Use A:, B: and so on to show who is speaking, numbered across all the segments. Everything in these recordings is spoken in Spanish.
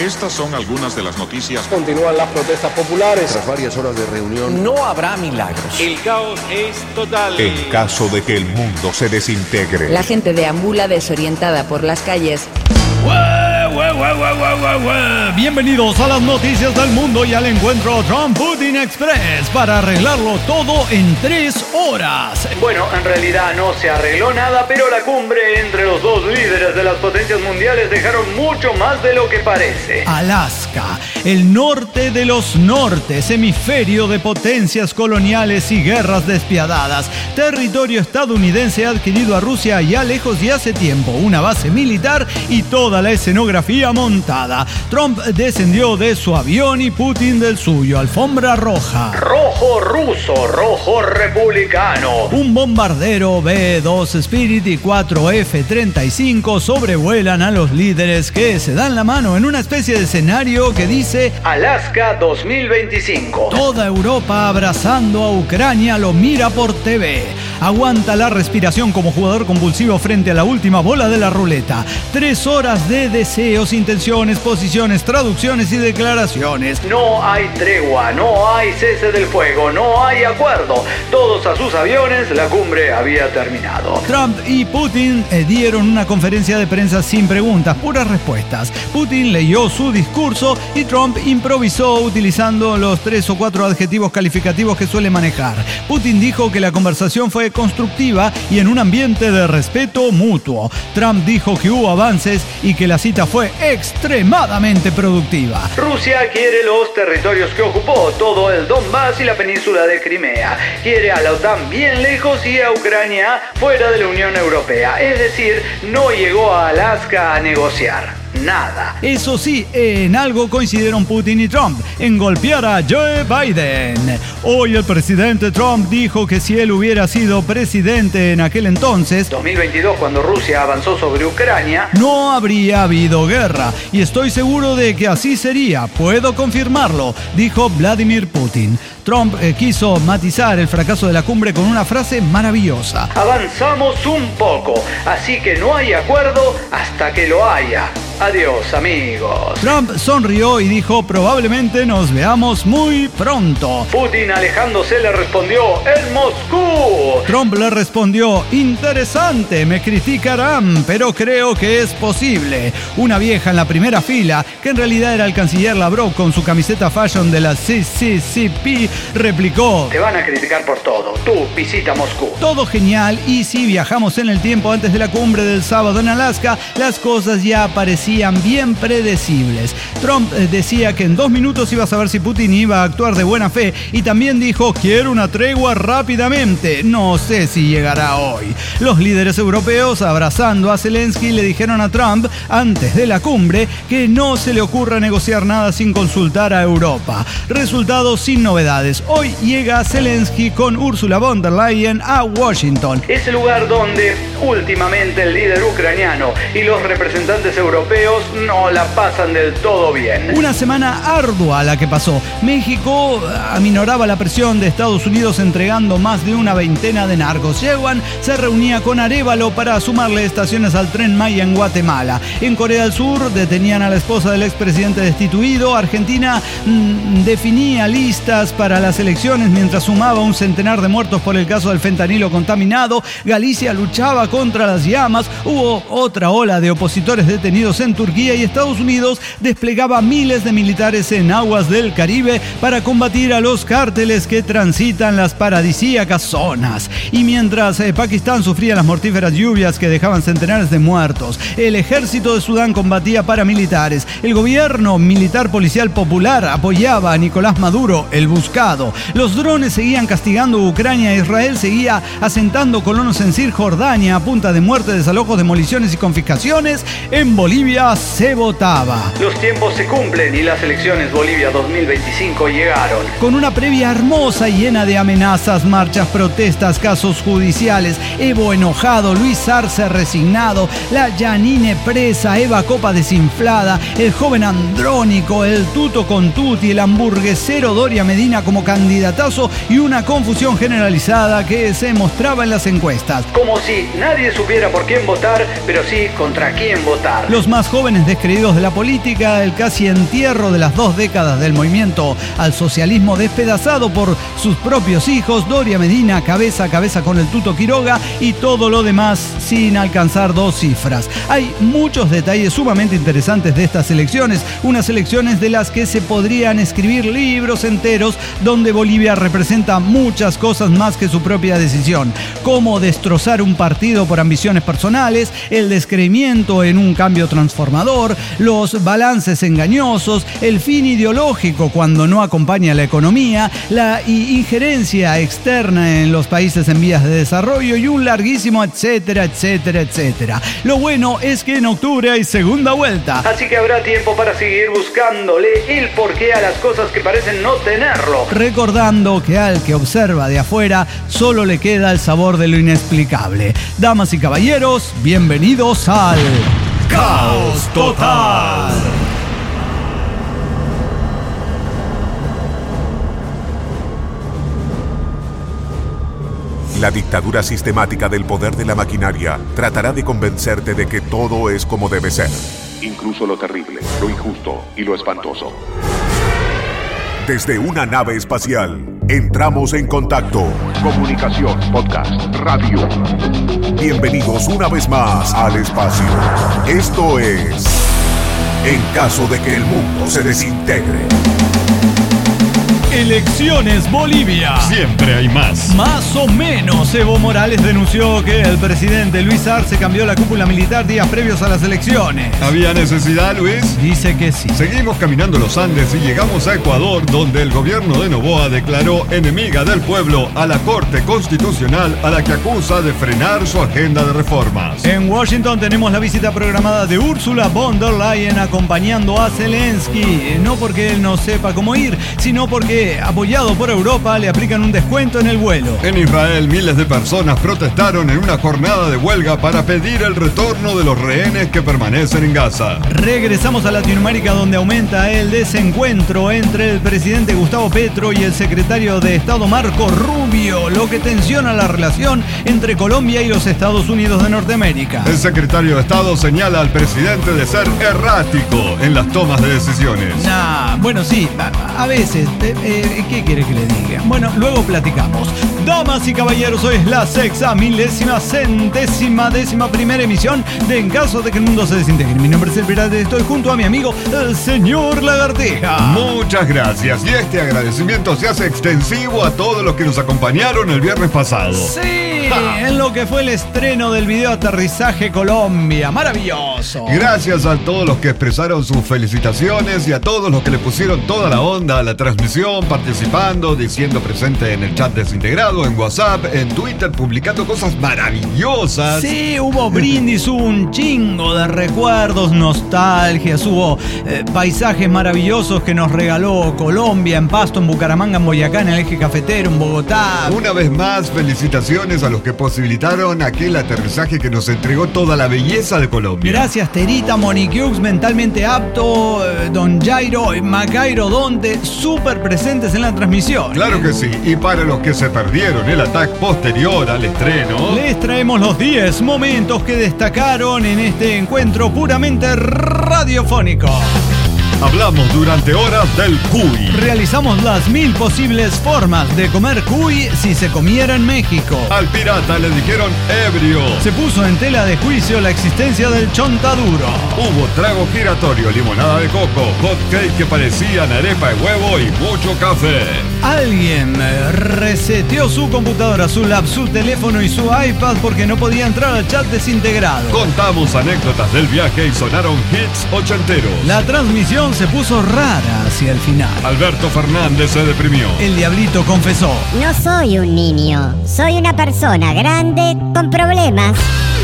A: Estas son algunas de las noticias.
B: Continúan las protestas populares.
C: Tras varias horas de reunión,
D: no habrá milagros.
E: El caos es total.
F: En caso de que el mundo se desintegre.
G: La gente deambula desorientada por las calles.
H: Bienvenidos a las noticias del mundo y al encuentro Trump-Putin Express para arreglarlo todo en 3 horas.
I: Bueno, en realidad no se arregló nada, pero la cumbre entre los dos líderes de las potencias mundiales dejaron mucho más de lo que parece.
H: Alaska, el norte de los nortes, hemisferio de potencias coloniales y guerras despiadadas, territorio estadounidense adquirido a Rusia ya lejos y hace tiempo, una base militar y toda la escenografía montada. Trump descendió de su avión y Putin del suyo. Alfombra roja.
I: Rojo ruso, rojo republicano.
H: Un bombardero B-2 Spirit y 4 F-35 sobrevuelan a los líderes que se dan la mano en una especie de escenario que dice
I: Alaska 2025.
H: Toda Europa abrazando a Ucrania lo mira por TV. Aguanta la respiración como jugador compulsivo frente a la última bola de la ruleta. 3 horas de deseos, intenciones, posiciones, traducciones y declaraciones.
I: No hay tregua, no hay cese del fuego, no hay acuerdo. Todos a sus aviones, la cumbre había terminado.
H: Trump y Putin dieron una conferencia de prensa sin preguntas, puras respuestas. Putin leyó su discurso y Trump improvisó utilizando los 3 o 4 adjetivos calificativos que suele manejar. Putin dijo que la conversación fue constructiva y en un ambiente de respeto mutuo. Trump dijo que hubo avances y que la cita fue extremadamente productiva.
I: Rusia quiere los territorios que ocupó, todo el Donbass y la península de Crimea. Quiere a la OTAN bien lejos y a Ucrania fuera de la Unión Europea. Es decir, no llegó a Alaska a negociar. Nada.
H: Eso sí, en algo coincidieron Putin y Trump, en golpear a Joe Biden. Hoy el presidente Trump dijo que si él hubiera sido presidente en aquel entonces,
I: 2022, cuando Rusia avanzó sobre Ucrania,
H: no habría habido guerra. Y estoy seguro de que así sería, puedo confirmarlo, dijo Vladimir Putin. Trump quiso matizar el fracaso de la cumbre con una frase maravillosa.
I: Avanzamos un poco, así que no hay acuerdo hasta que lo haya. Adiós, amigos.
H: Trump sonrió y dijo, probablemente nos veamos muy pronto.
I: Putin, alejándose, le respondió, ¡en Moscú!
H: Trump le respondió, interesante, me criticarán, pero creo que es posible. Una vieja en la primera fila, que en realidad era el canciller Lavrov con su camiseta fashion de la CCCP, replicó,
I: te van a criticar por todo, tú visita Moscú.
H: Todo genial, y si viajamos en el tiempo antes de la cumbre del sábado en Alaska, las cosas ya parecían bien predecibles. Trump decía que en 2 minutos iba a saber si Putin iba a actuar de buena fe y también dijo, quiero una tregua rápidamente. No sé si llegará hoy. Los líderes europeos, abrazando a Zelensky, le dijeron a Trump, antes de la cumbre, que no se le ocurra negociar nada sin consultar a Europa. Resultado sin novedades. Hoy llega Zelensky con Ursula von der Leyen a Washington.
I: Es el lugar donde últimamente el líder ucraniano y los representantes europeos no la pasan del todo bien.
H: Una semana ardua la que pasó. México aminoraba la presión de Estados Unidos entregando más de una veintena de narcos. Yeguan se reunía con Arévalo para sumarle estaciones al Tren Maya en Guatemala. En Corea del Sur detenían a la esposa del expresidente destituido. Argentina definía listas para las elecciones mientras sumaba un centenar de muertos por el caso del fentanilo contaminado. Galicia luchaba contra las llamas. Hubo otra ola de opositores detenidos en Turquía y Estados Unidos desplegaba miles de militares en aguas del Caribe para combatir a los cárteles que transitan las paradisíacas zonas. Y mientras Pakistán sufría las mortíferas lluvias que dejaban centenares de muertos, el ejército de Sudán combatía paramilitares, el gobierno militar policial popular apoyaba a Nicolás Maduro, el buscado. Los drones seguían castigando a Ucrania, Israel seguía asentando colonos en Cisjordania a punta de muerte, desalojos, demoliciones y confiscaciones. En Bolivia se votaba.
I: Los tiempos se cumplen y las elecciones Bolivia 2025 llegaron.
H: Con una previa hermosa y llena de amenazas, marchas, protestas, casos judiciales, Evo enojado, Luis Arce resignado, la Yanine presa, Eva Copa desinflada, el joven Andrónico, el Tuto con Tuti, el hamburguesero Doria Medina como candidatazo y una confusión generalizada que se mostraba en las encuestas.
I: Como si nadie supiera por quién votar, pero sí contra quién votar.
H: Los más jóvenes descreídos de la política, el casi entierro de las 2 décadas del movimiento al socialismo despedazado por sus propios hijos, Doria Medina cabeza a cabeza con el Tuto Quiroga y todo lo demás sin alcanzar 2 cifras. Hay muchos detalles sumamente interesantes de estas elecciones, unas elecciones de las que se podrían escribir libros enteros, donde Bolivia representa muchas cosas más que su propia decisión, como destrozar un partido por ambiciones personales, el descreimiento en un cambio transformador, los balances engañosos, el fin ideológico cuando no acompaña la economía, la injerencia externa en los países en vías de desarrollo y un larguísimo etcétera, etcétera, etcétera. Lo bueno es que en octubre hay segunda vuelta.
I: Así que habrá tiempo para seguir buscándole el porqué a las cosas que parecen no tenerlo.
H: Recordando que al que observa de afuera solo le queda el sabor de lo inexplicable. Damas y caballeros, bienvenidos al Caos Total.
F: La dictadura sistemática del poder de la maquinaria tratará de convencerte de que todo es como debe ser.
A: Incluso lo terrible, lo injusto y lo espantoso.
F: Desde una nave espacial, entramos en contacto.
A: Comunicación, podcast, radio.
F: Bienvenidos una vez más al espacio. Esto es En caso de que el mundo se desintegre.
H: Elecciones Bolivia.
C: Siempre hay más.
H: Más o menos. Evo Morales denunció que el presidente Luis Arce cambió la cúpula militar días previos a las elecciones.
C: ¿Había necesidad, Luis?
H: Dice que sí.
C: Seguimos caminando los Andes y llegamos a Ecuador, donde el gobierno de Noboa declaró enemiga del pueblo a la Corte Constitucional, a la que acusa de frenar su agenda de reformas.
H: En Washington tenemos la visita programada de Ursula von der Leyen acompañando a Zelensky. No porque él no sepa cómo ir, sino porque, apoyado por Europa, le aplican un descuento en el vuelo.
C: En Israel, miles de personas protestaron en una jornada de huelga para pedir el retorno de los rehenes que permanecen en Gaza.
H: Regresamos a Latinoamérica, donde aumenta el desencuentro entre el presidente Gustavo Petro y el secretario de Estado Marco Rubio, lo que tensiona la relación entre Colombia y los Estados Unidos de Norteamérica.
C: El secretario de Estado señala al presidente de ser errático en las tomas de decisiones.
H: Bueno, sí, a veces. ¿Qué quiere que le diga? Bueno, luego platicamos. Damas y caballeros, hoy es la 6.111ª emisión de En caso de que el mundo se desintegre. Mi nombre es El Pirata y estoy junto a mi amigo, el señor Lagartija.
C: Muchas gracias. Y este agradecimiento se hace extensivo a todos los que nos acompañaron el viernes pasado.
H: Sí, en lo que fue el estreno del video Aterrizaje Colombia. Maravilloso.
C: Gracias a todos los que expresaron sus felicitaciones y a todos los que le pusieron toda la onda a la transmisión, participando, diciendo presente en el chat desintegrado, en WhatsApp, en Twitter, publicando cosas maravillosas.
H: Sí, hubo brindis, hubo un chingo de recuerdos, nostalgias, hubo paisajes maravillosos que nos regaló Colombia, en Pasto, en Bucaramanga, en Boyacá, en el Eje Cafetero, en Bogotá.
C: Una vez más, felicitaciones a los que posibilitaron aquel aterrizaje que nos entregó toda la belleza de Colombia.
H: Gracias, Terita, Moniquiux, Mentalmente Apto, Don Jairo, Macairo Donde, súper presentes en la transmisión.
C: Claro que sí, y para los que se perdieron el ataque posterior al estreno,
H: les traemos los 10 momentos que destacaron en este encuentro puramente radiofónico.
C: Hablamos durante horas del cuy.
H: Realizamos las 1000 posibles formas de comer cuy si se comiera en México.
C: Al pirata le dijeron ebrio.
H: Se puso en tela de juicio la existencia del chontaduro.
C: Hubo trago giratorio, limonada de coco, hot cake que parecían arepa de huevo y mucho café.
H: Alguien reseteó su computadora, su lap, su teléfono y su iPad porque no podía entrar al chat desintegrado.
C: Contamos anécdotas del viaje y sonaron hits ochenteros.
H: La transmisión se puso rara hacia el final.
C: Alberto Fernández se deprimió.
H: El diablito confesó:
D: no soy un niño, soy una persona grande con problemas.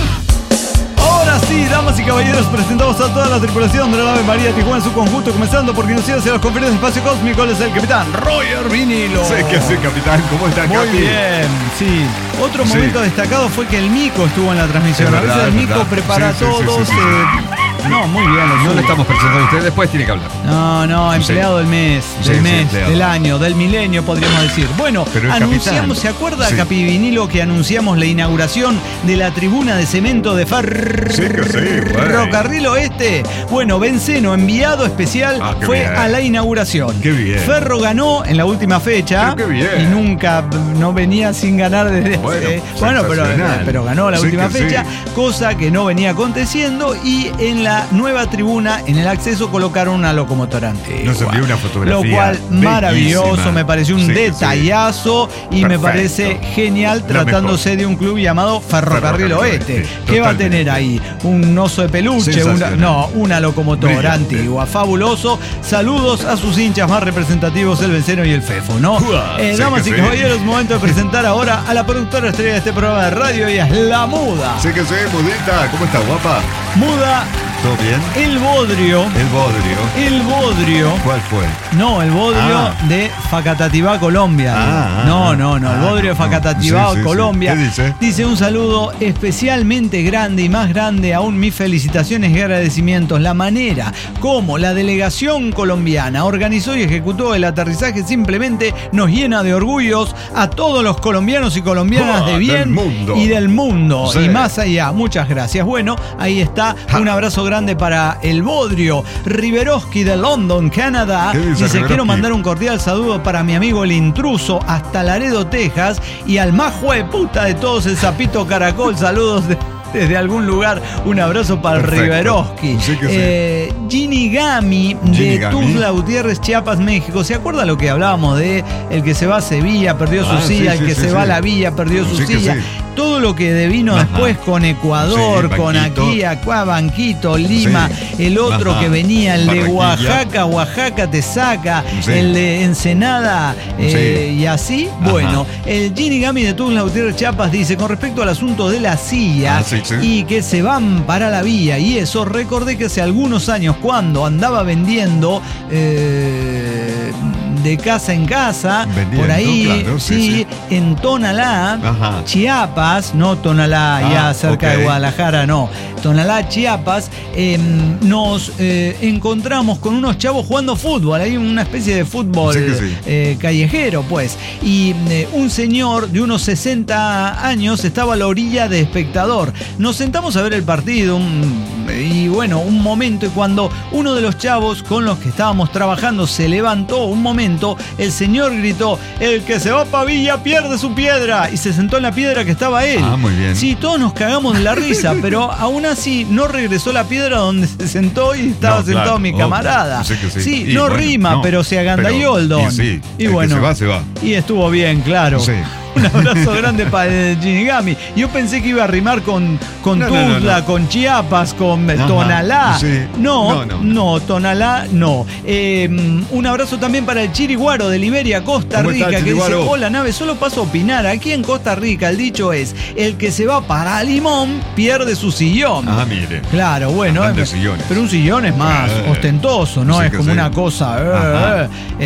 H: Ahora sí, damas y caballeros, presentamos a toda la tripulación de la nave María Tijuana en su conjunto, comenzando por quien hacia los confines del espacio cósmico. Él es el capitán Roger Vinilo.
C: Sé que sí, capitán. ¿Cómo está,
H: Muy
C: Capi?
H: bien, sí. Otro momento destacado fue que el Mico estuvo en la transmisión.
C: Es
H: a veces
C: verdad,
H: el Mico
C: verdad.
H: prepara
C: Sí,
H: todo.
C: sí.
H: No, muy bien.
C: No le estamos presentando a usted, después tiene que hablar.
H: No, empleado del mes, del año, del milenio, podríamos decir. Bueno, anunciamos, ¿se acuerda, Capivinilo, que anunciamos la inauguración de la tribuna de cemento de Ferrocarril Oeste? Bueno, Benceno, enviado especial, fue a la inauguración.
C: Qué bien.
H: Ferro ganó en la última fecha.
C: Qué bien.
H: Y nunca, no venía sin ganar desde pero ganó la última fecha, cosa que no venía aconteciendo, y en la nueva tribuna, en el acceso, colocaron una locomotora antigua.
C: Nos envió una fotografía.
H: Lo cual, maravilloso, me pareció un detallazo y me parece genial, tratándose de un club llamado Ferrocarril Oeste. ¿Qué va a tener ahí? ¿Un oso de peluche? Una locomotora antigua. Fabuloso. Saludos a sus hinchas más representativos, el Benceno y el Fefo, ¿no? Damas y caballeros, momento de presentar ahora a la productora estrella de este programa de radio. Ella es la Muda.
C: Sí que sí, Mudita. ¿Cómo está, guapa?
H: Muda.
C: ¿Todo bien?
H: El Bodrio.
C: ¿Cuál fue?
H: No, el Bodrio de Facatativá, Colombia. El Bodrio de Facatativá, Colombia.
C: ¿Qué dice?
H: Dice: un saludo especialmente grande y más grande aún, mis felicitaciones y agradecimientos. La manera como la delegación colombiana organizó y ejecutó el aterrizaje simplemente nos llena de orgullos a todos los colombianos y colombianas de bien y del mundo. Sí. Y más allá. Muchas gracias. Bueno, ahí está. Un abrazo grande para el Bodrio. Riveroski de London, Canadá. Dice: quiero mandar un cordial saludo para mi amigo el intruso hasta Laredo, Texas, y al más jueputa de todos, el Sapito Caracol. Saludos desde algún lugar. Un abrazo para el Riveroski. Ginigami de Tuzla Gutiérrez, Chiapas, México. ¿Se acuerda lo que hablábamos de el que se va a Sevilla, perdió su silla, el que se va a la Villa, perdió su silla? Todo lo que devino después con Ecuador, con aquí, Banquito, Lima, el otro que venía, el de Oaxaca te saca, el de Ensenada, y así. Bueno, el Ginigami de Tuzla Gutiérrez, Chiapas, dice: con respecto al asunto de la silla y que se van para la Villa y eso, recordé que hace algunos años, cuando andaba vendiendo de casa en casa, por ahí, en Tonalá, Chiapas, no Tonalá, ya cerca de Guadalajara, no, Tonalá, Chiapas, nos encontramos con unos chavos jugando fútbol, hay una especie de fútbol callejero, pues, y un señor de unos 60 años estaba a la orilla de espectador. Nos sentamos a ver el partido, y bueno, un momento, y cuando uno de los chavos con los que estábamos trabajando se levantó un momento, el señor gritó: el que se va pa' Villa pierde su piedra, y se sentó en la piedra que estaba él.
C: Muy bien.
H: Sí, todos nos cagamos de la risa, pero aún así no regresó la piedra donde se sentó y estaba sentado mi camarada. No rima, pero se agandalló el don. Y bueno,
C: se va.
H: Y estuvo bien, claro. Un abrazo grande para el Ginigami. Yo pensé que iba a rimar con Tuzla, con Chiapas, con Tonalá. No, Tonalá no. Un abrazo también para el Chiriguaro de Liberia, Costa Rica, que dice: hola, nave, solo paso a opinar. Aquí en Costa Rica el dicho es: el que se va para Limón pierde su sillón.
C: Mire.
H: Claro, bueno. Pero un sillón es más ostentoso, ¿no? Es como una cosa.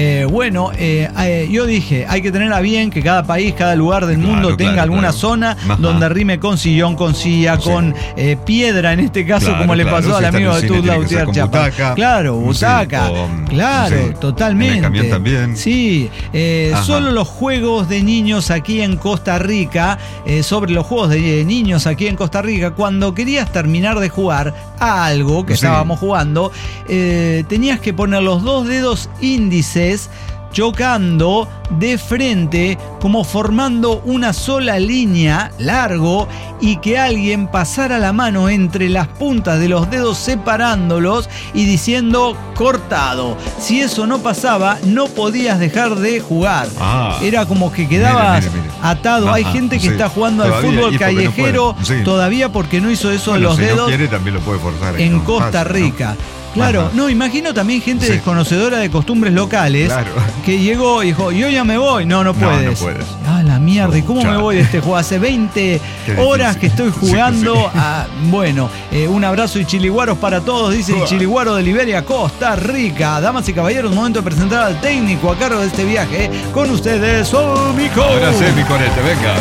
H: Yo dije, hay que tener a bien que cada país, cada lugar del mundo tenga alguna zona donde rime con sillón, con silla, con piedra, en este caso, como le pasó al amigo de Tuzla Gutiérrez Chiapas. Claro, butaca. Claro, totalmente.
C: En el camión también.
H: Sí, solo los juegos de niños aquí en Costa Rica, sobre los juegos de niños aquí en Costa Rica, cuando querías terminar de jugar a algo que estábamos jugando, tenías que poner los dos dedos índices chocando de frente, como formando una sola línea largo, y que alguien pasara la mano entre las puntas de los dedos separándolos y diciendo cortado. Si eso no pasaba, no podías dejar de jugar. Era como que quedabas atado. Hay gente que está jugando al fútbol callejero todavía porque no hizo eso de los dedos.
C: No quiere, también lo puede forzar
H: en Costa Rica. Claro, imagino también gente desconocedora de costumbres locales que llegó y dijo: yo ya me voy. No puedes.
C: No puedes.
H: La mierda, ¿y cómo me voy de este juego? Hace 20 horas que estoy jugando. Un abrazo y chiliguaros para todos, dice el Chiliguaro de Liberia, Costa Rica. Damas y caballeros, momento de presentar al técnico a cargo de este viaje. Con ustedes, Mico.
C: Ahora sí, mi corete, venga.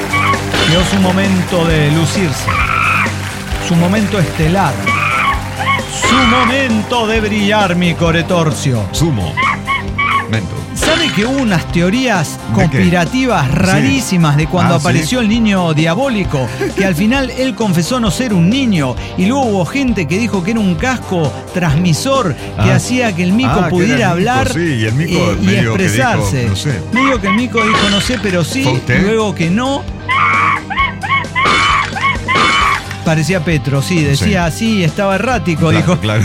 H: Llegó su momento de lucirse, su momento estelar. Su momento de brillar, mi coretorcio.
C: Sumo. Mento.
H: ¿Sabe que hubo unas teorías conspirativas rarísimas de cuando apareció el niño diabólico? Que al final él confesó no ser un niño y luego hubo gente que dijo que era un casco transmisor que hacía que el mico pudiera hablar
C: y, el mico
H: y expresarse.
C: Que dijo, no sé.
H: Medio que el mico dijo no sé, pero sí, luego que no. Parecía Petro, sí, decía así, estaba errático, dijo.
C: Claro.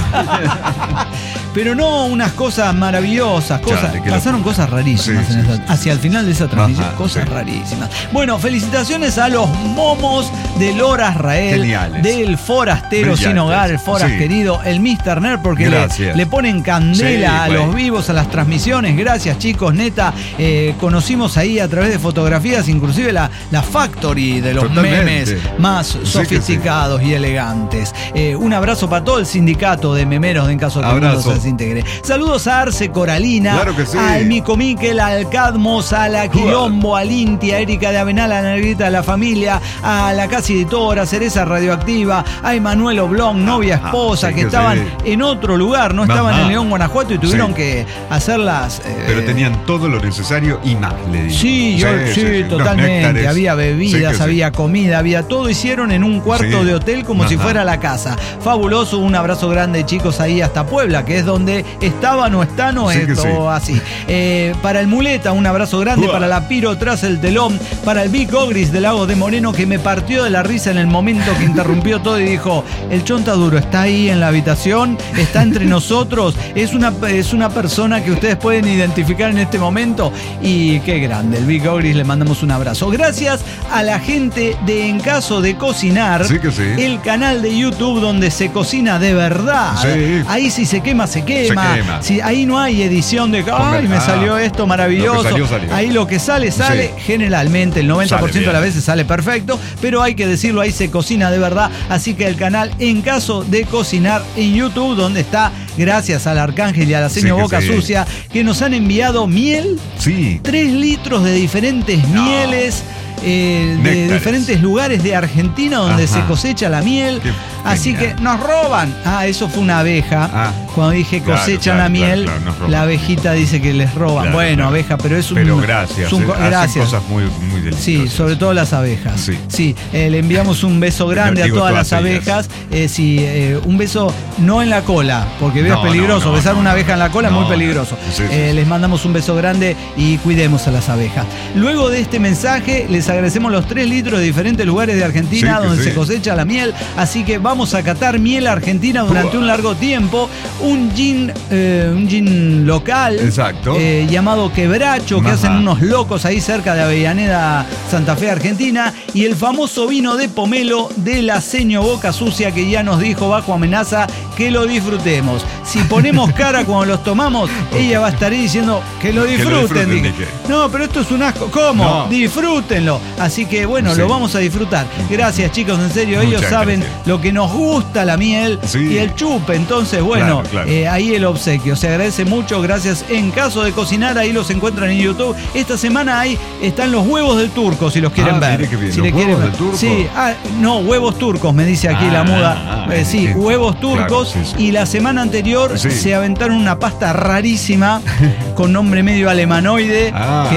H: Pero no unas cosas maravillosas, pasaron cosas rarísimas hacia el final de esa transmisión, cosas rarísimas. Bueno, felicitaciones a los momos de Lora Israel,
C: geniales,
H: del forastero brillantes, sin hogar, el foras querido, el Mr. Nerd, porque le ponen candela a los vivos, a las transmisiones. Gracias, chicos, neta. Conocimos ahí a través de fotografías, inclusive la factory de los memes más sofisticados y elegantes. Un abrazo para todo el sindicato de memeros de En Caso de que el mundo se desintegre. Saludos a Arce Coralina, al Mico Miquel, al Cadmos, a la Quilombo, a Linti, a Erika de Avenal, a la Negrita de la Familia, a la Casi Editora, a Cereza Radioactiva, a Emanuel Oblong, novia, esposa, que estaban en otro lugar, no estaban en León, Guanajuato, y tuvieron que hacerlas.
C: Pero tenían todo lo necesario y más, le digo.
H: Sí, totalmente. Había bebidas, había comida, había todo. Hicieron en un cuarto de hotel como si fuera la casa. Fabuloso. Un abrazo grande, chicos, ahí hasta Puebla, que es donde estaban o están o esto así. Para el Muleta, un abrazo grande. Para la Piro tras el telón. Para el Big Ogris de Lagos de Moreno, que me partió de la risa en el momento que interrumpió todo y dijo: el Chonta Duro está ahí en la habitación, está entre nosotros, es una persona que ustedes pueden identificar en este momento. Y qué grande, el Big Ogris, le mandamos un abrazo. Gracias a la gente de En Caso de Cocinar, el canal de YouTube donde se cocina de verdad. Ahí si se quema, se quema. Si, ahí no hay edición de ¡ay, me salió esto maravilloso! Salió. Ahí lo que sale, generalmente el 90% de las veces sale perfecto, pero hay que decirlo, ahí se cocina de verdad. Así que el canal En Caso de Cocinar en YouTube, donde está, gracias al Arcángel y a la señor Boca Sucia, que nos han enviado miel, 3 litros de diferentes mieles. De diferentes lugares de Argentina donde se cosecha la miel. Así que nos roban. Eso fue una abeja. Cuando dije cosechan la miel, la abejita dice que les roban. Abeja, pero es un... Pero
C: gracias.
H: Hacen
C: cosas muy deliciosas.
H: Sí, sobre todo las abejas. Le enviamos un beso grande a todas las abejas. Un beso no en la cola, porque es peligroso. Besar una abeja en la cola es muy peligroso. Les mandamos un beso grande y cuidemos a las abejas. Luego de este mensaje, les agradecemos los 3 litros de diferentes lugares de Argentina donde se cosecha la miel. Así que vamos a catar miel argentina durante un largo tiempo. Un gin local llamado Quebracho, que hacen unos locos ahí cerca de Avellaneda, Santa Fe, Argentina. Y el famoso vino de pomelo de la seño Boca Sucia, que ya nos dijo bajo amenaza que lo disfrutemos. Si ponemos cara cuando los tomamos, ella va a estar ahí diciendo que lo disfruten. No, pero esto es un asco. ¿Cómo? No. Disfrútenlo. Así que lo vamos a disfrutar. Gracias, chicos, en serio. Ellos saben lo que nos gusta, la miel y el chupe. Entonces, ahí el obsequio. Se agradece mucho. Gracias. En Caso de Cocinar, ahí los encuentran en YouTube. Esta semana ahí están los huevos del turco, si los quieren ver.
C: Si ¿los huevos del turco?
H: Sí. Huevos turcos, me dice aquí la muda. Huevos turcos. Claro, y la semana anterior se aventaron una pasta rarísima con nombre medio alemanoide.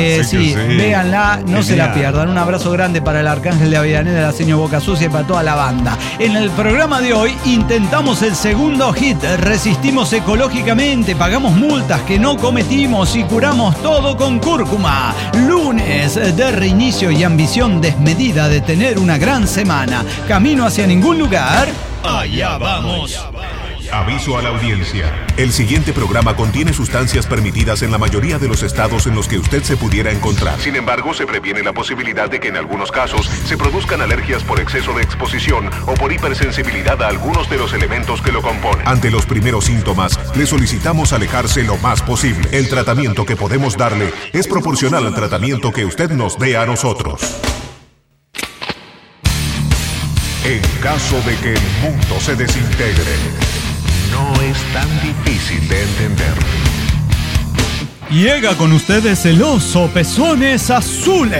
H: Véanla, no se la pierdan. Un abrazo grande para el Arcángel de Avellaneda, la señor Boca Sucia y para toda la banda. En el programa de hoy intentamos el segundo hit, resistimos ecológicamente, pagamos multas que no cometimos y curamos todo con cúrcuma. Lunes de reinicio y ambición desmedida de tener una gran semana. Camino hacia ningún lugar. Allá vamos.
F: Aviso a la audiencia. El siguiente programa contiene sustancias permitidas en la mayoría de los estados en los que usted se pudiera encontrar. Sin embargo, se previene la posibilidad de que en algunos casos se produzcan alergias por exceso de exposición o por hipersensibilidad a algunos de los elementos que lo componen. Ante los primeros síntomas, le solicitamos alejarse lo más posible. El tratamiento que podemos darle es proporcional al tratamiento que usted nos dé a nosotros. En caso de que el mundo se desintegre, no es tan difícil de entender.
H: Llega con ustedes el oso Pezones Azules.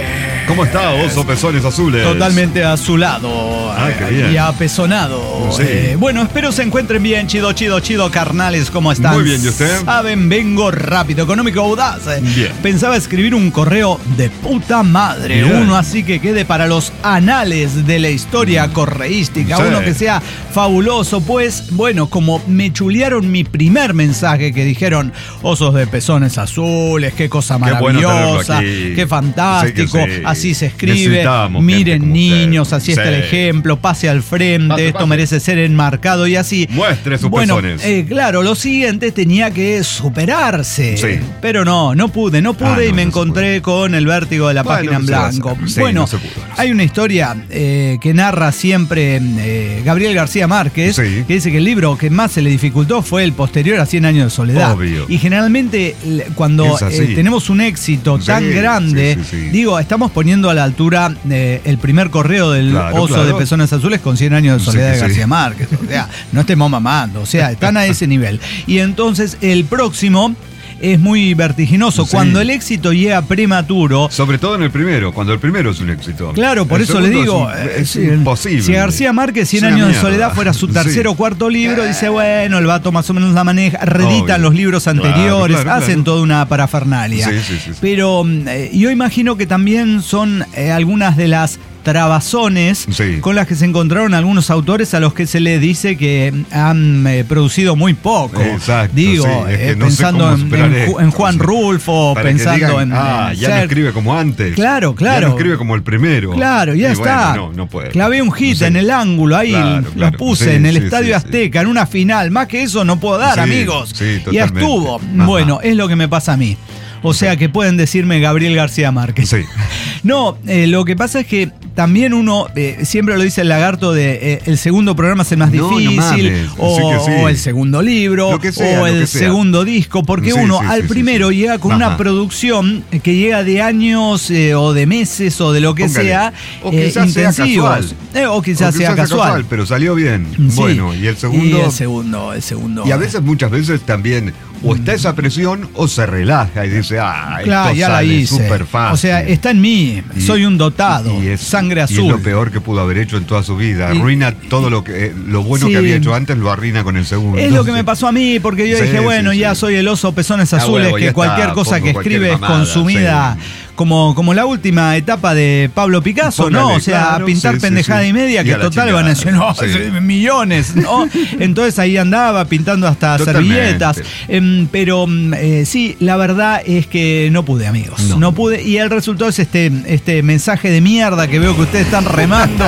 C: ¿Cómo está, oso pezones azules?
H: Totalmente azulado
C: qué bien.
H: y apesonado.
C: Sí.
H: Bueno, espero se encuentren bien, chido, carnales, ¿cómo están?
C: Muy bien, ¿y usted?
H: Saben, vengo rápido, económico, audaz.
C: Bien.
H: Pensaba escribir un correo de puta madre,
C: Bien.
H: uno así que quede para los anales de la historia correística,
C: Sí.
H: uno que sea fabuloso, pues, bueno, como me chulearon mi primer mensaje que dijeron, osos de pezones azules, qué cosa
C: Qué bueno
H: maravillosa,
C: tenerlo aquí.
H: qué fantástico,
C: Sí que sí.
H: así se escribe,
C: Necesitábamos gente
H: miren
C: como
H: niños,
C: usted.
H: así está el
C: Sí.
H: ejemplo, pase al frente,
C: Pase,
H: esto
C: pase.
H: merece ser enmarcado y así.
C: Muestre sus
H: Bueno,
C: pezones.
H: claro, lo siguiente tenía que superarse,
C: Sí.
H: pero no pude y me encontré con el vértigo de la
C: Bueno,
H: página en
C: no se va a
H: blanco.
C: hacer. Sí,
H: Bueno,
C: no se pudo, no se
H: hay una historia que narra siempre Gabriel García Márquez,
C: Sí.
H: que dice que el libro que más se le dificultó fue el posterior a 100 años de soledad.
C: Obvio.
H: Y generalmente cuando
C: Es así.
H: tenemos un éxito
C: Sí,
H: tan grande,
C: sí, sí, sí.
H: digo, estamos poniendo a la altura el primer correo del
C: Claro,
H: oso
C: claro.
H: de pezones azules con 100 años de soledad
C: Sí,
H: de
C: sí.
H: García Márquez. O sea, no estemos mamando, o sea, están a ese nivel. Y entonces el próximo es muy vertiginoso.
C: Sí.
H: Cuando el éxito llega prematuro,
C: Sobre todo en el primero, cuando el primero es un éxito.
H: claro, por
C: El
H: eso le
C: segundo
H: digo,
C: es imposible.
H: si García Márquez 100
C: Es una
H: años de
C: mierda.
H: soledad fuera su tercer
C: Sí.
H: o cuarto libro, dice, bueno, el vato más o menos la maneja, reeditan
C: Obvio.
H: los libros anteriores,
C: Claro, claro,
H: hacen
C: claro.
H: toda una parafernalia.
C: Sí.
H: Pero yo imagino que también son algunas de las trabazones
C: Sí.
H: con las que se encontraron algunos autores a los que se le dice que han producido muy poco.
C: Exacto,
H: Digo,
C: sí, es que no sé
H: pensando
C: cómo
H: en,
C: superar esto,
H: en Juan
C: sí.
H: Rulfo,
C: Para que
H: pensando
C: digan,
H: en
C: ya no escribe como antes.
H: Claro,
C: Ya
H: claro.
C: no escribe como el primero.
H: Claro, ya
C: Y
H: está.
C: Bueno, no puede.
H: Clavé un hit
C: Sí.
H: en el ángulo, ahí
C: Claro,
H: lo
C: claro.
H: puse
C: Sí,
H: en el
C: sí,
H: Estadio
C: sí,
H: Azteca, en una final. Más que eso no puedo dar,
C: Sí,
H: amigos.
C: sí,
H: Ya
C: totalmente.
H: estuvo.
C: Ajá.
H: Bueno, es lo que me pasa a mí. O sea que pueden decirme Gabriel García Márquez.
C: Sí.
H: No, lo que pasa es que también uno, siempre lo dice el lagarto de el segundo programa es el más
C: No, no
H: difícil,
C: mames.
H: o,
C: Sí que sí.
H: o el segundo libro,
C: Lo que sea,
H: o
C: lo
H: el
C: que sea.
H: segundo disco, porque
C: Sí,
H: uno
C: sí,
H: al
C: sí,
H: primero
C: sí.
H: llega con
C: Ajá.
H: una producción que llega de años o de meses o de lo que
C: Póngale.
H: sea,
C: O quizás sea
H: intensivos.
C: casual.
H: O quizás sea casual.
C: Pero salió bien.
H: Sí.
C: Bueno, y el segundo.
H: Y el segundo.
C: Y a veces, muchas veces también, o está esa presión o se relaja y dice,
H: Claro,
C: esto
H: ya la
C: sale
H: hice.
C: súper fácil.
H: O sea, está en mí.
C: Y-
H: Soy un dotado.
C: y es-
H: sangre
C: Y
H: azul.
C: es lo peor que pudo haber hecho en toda su vida.
H: Y-
C: Arruina todo lo bueno
H: Sí.
C: que había hecho antes, lo arruina con el segundo.
H: Es lo que me pasó a mí, porque yo
C: Sí,
H: dije, bueno,
C: sí,
H: ya
C: sí.
H: soy el oso pezones
C: Ah,
H: azules,
C: huevo,
H: que
C: ya
H: cualquier
C: está,
H: cosa
C: pongo
H: que
C: cualquier
H: escribe es
C: mamada,
H: consumida,
C: sí.
H: como la última etapa de Pablo Picasso,
C: Póngale,
H: ¿no? O sea,
C: claro,
H: a pintar
C: sí, sí,
H: pendejada
C: sí.
H: y media,
C: Y
H: que
C: a la
H: total van a decir,
C: chingada,
H: no,
C: sí.
H: millones, ¿no? Entonces ahí andaba pintando hasta
C: Totalmente.
H: servilletas. Pero sí, la verdad es que no pude, amigos. No pude. Y el resultado es este mensaje de mierda que veo que ustedes están remando.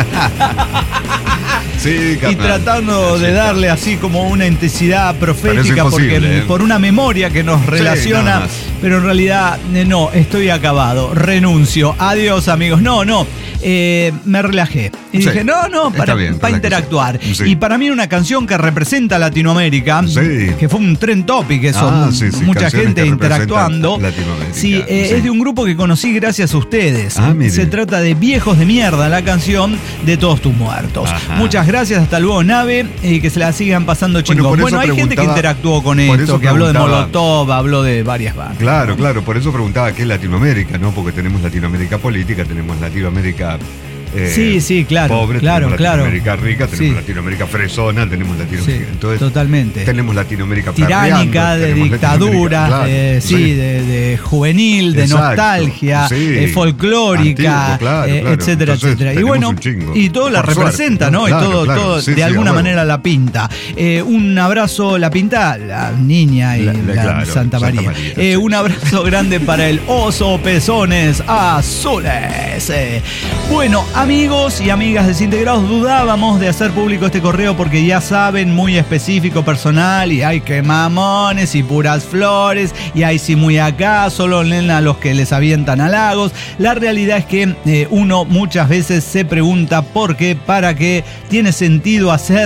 C: Sí,
H: Y
C: carnal.
H: tratando de
C: Sí,
H: darle así como una intensidad profética,
C: Parece
H: porque
C: imposible,
H: por una memoria que nos relaciona,
C: nada más.
H: pero en realidad no, estoy acabado, renuncio, adiós amigos, no, me relajé y
C: Sí,
H: dije, no,
C: está
H: para
C: bien,
H: interactuar.
C: sí.
H: Y para mí una canción que representa Latinoamérica,
C: Sí.
H: que fue un trend topic, eso,
C: Sí, sí,
H: mucha
C: canciones
H: gente
C: que
H: interactuando.
C: representan Latinoamérica,
H: Sí,
C: sí.
H: es de un grupo que conocí gracias a ustedes.
C: Mire.
H: Se trata de Viejos de Mierda, la canción de Todos tus muertos.
C: Ajá.
H: Muchas gracias, hasta luego nave, y que se la sigan pasando chingón.
C: por eso
H: Bueno, hay gente que
C: preguntaba-
H: interactuó con
C: por
H: esto,
C: eso
H: que habló de
C: preguntaba-
H: Molotov, habló de varias bandas.
C: Claro, por eso preguntaba qué es Latinoamérica, ¿no? Porque tenemos Latinoamérica política, tenemos Latinoamérica
H: Sí, claro,
C: pobre,
H: claro,
C: tenemos
H: claro.
C: Latinoamérica rica, tenemos
H: Sí.
C: Latinoamérica fresona, tenemos Latinoamérica.
H: Sí,
C: Entonces,
H: totalmente.
C: tenemos Latinoamérica
H: Tiránica,
C: perreando,
H: de
C: tenemos
H: dictadura,
C: Latinoamérica, claro,
H: de juvenil, de
C: Exacto,
H: nostalgia,
C: sí.
H: folclórica,
C: Antiguo, claro.
H: etcétera,
C: Entonces,
H: etcétera. Y
C: tenemos
H: bueno,
C: un chingo.
H: y todo la
C: Por
H: representa,
C: suerte,
H: ¿no?
C: claro,
H: Y todo,
C: claro.
H: todo
C: Sí,
H: de
C: sí,
H: alguna
C: obvio.
H: manera la pinta. Un abrazo, la pinta, la niña y la
C: claro,
H: Santa María.
C: sí.
H: Un abrazo grande para el oso pezones azules. Bueno, amigos y amigas desintegrados, dudábamos de hacer público este correo porque ya saben, muy específico, personal, y hay que mamones y puras flores, y hay sí muy acá, solo leen a los que les avientan halagos. La realidad es que uno muchas veces se pregunta por qué, para qué tiene sentido hacer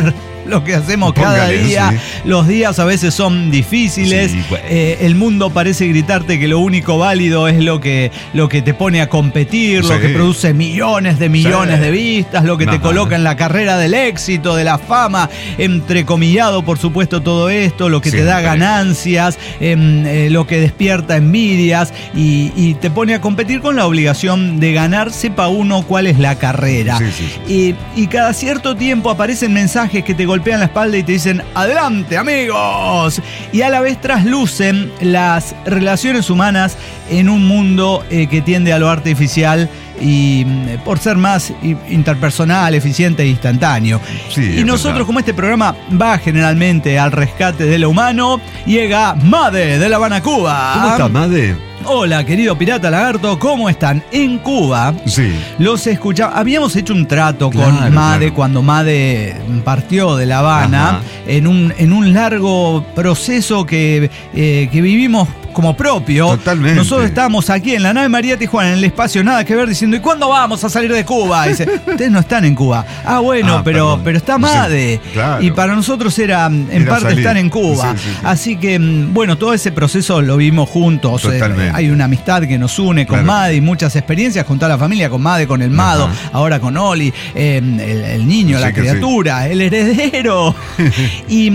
H: lo que hacemos cada día. Sí. Los días a veces son difíciles. Sí, bueno. El mundo parece gritarte que lo único válido es lo que te pone a competir, lo que produce millones de vistas, lo que te coloca en la carrera del éxito, de la fama, entrecomillado, por supuesto, todo esto, lo que te da ganancias, lo que despierta envidias y te pone a competir con la obligación de ganar, sepa uno cuál es la carrera. Y cada cierto tiempo aparecen mensajes que te golpean la espalda y te dicen ¡adelante, amigos! Y a la vez traslucen las relaciones humanas en un mundo que tiende a lo artificial y por ser más interpersonal, eficiente e instantáneo. Sí, y nosotros, como este programa va generalmente al rescate de lo humano, llega Made de La Habana, Cuba.
C: ¿Cómo está, Made?
H: Hola, querido Pirata Lagarto, ¿cómo están? En Cuba, los escuchamos. Habíamos hecho un trato con Made cuando Made partió de La Habana, en un largo proceso que vivimos como propio. Totalmente. Nosotros estábamos aquí en la nave María Tijuana, en el espacio Nada que Ver, diciendo, ¿y cuándo vamos a salir de Cuba? Y dice, ustedes no están en Cuba. Ah, bueno, pero está Made. Sí, claro. Y para nosotros era parte salir. Estar en Cuba. Sí. Así que, bueno, todo ese proceso lo vimos juntos. Hay una amistad que nos une con Made y muchas experiencias con toda la familia, con Made, con el Mado, ahora con Oli, el niño, la criatura, el heredero. Y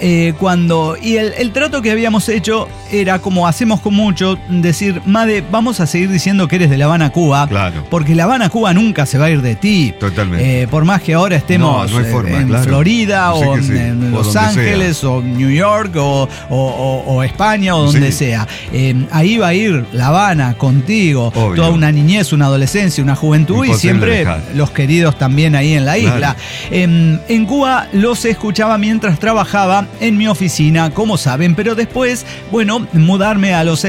H: el trato que habíamos hecho era como hacemos con mucho, decir, Made, vamos a seguir diciendo que eres de La Habana, Cuba, porque La Habana, Cuba nunca se va a ir de ti. Totalmente. Por más que ahora estemos en Florida o en Los Ángeles o New York o España o donde sea. Ahí va a ir La Habana contigo, toda una niñez, una adolescencia, una juventud y siempre los queridos también ahí en la isla. En Cuba los escuchaba mientras trabajaba en mi oficina, como saben, pero después, bueno, mudarme a los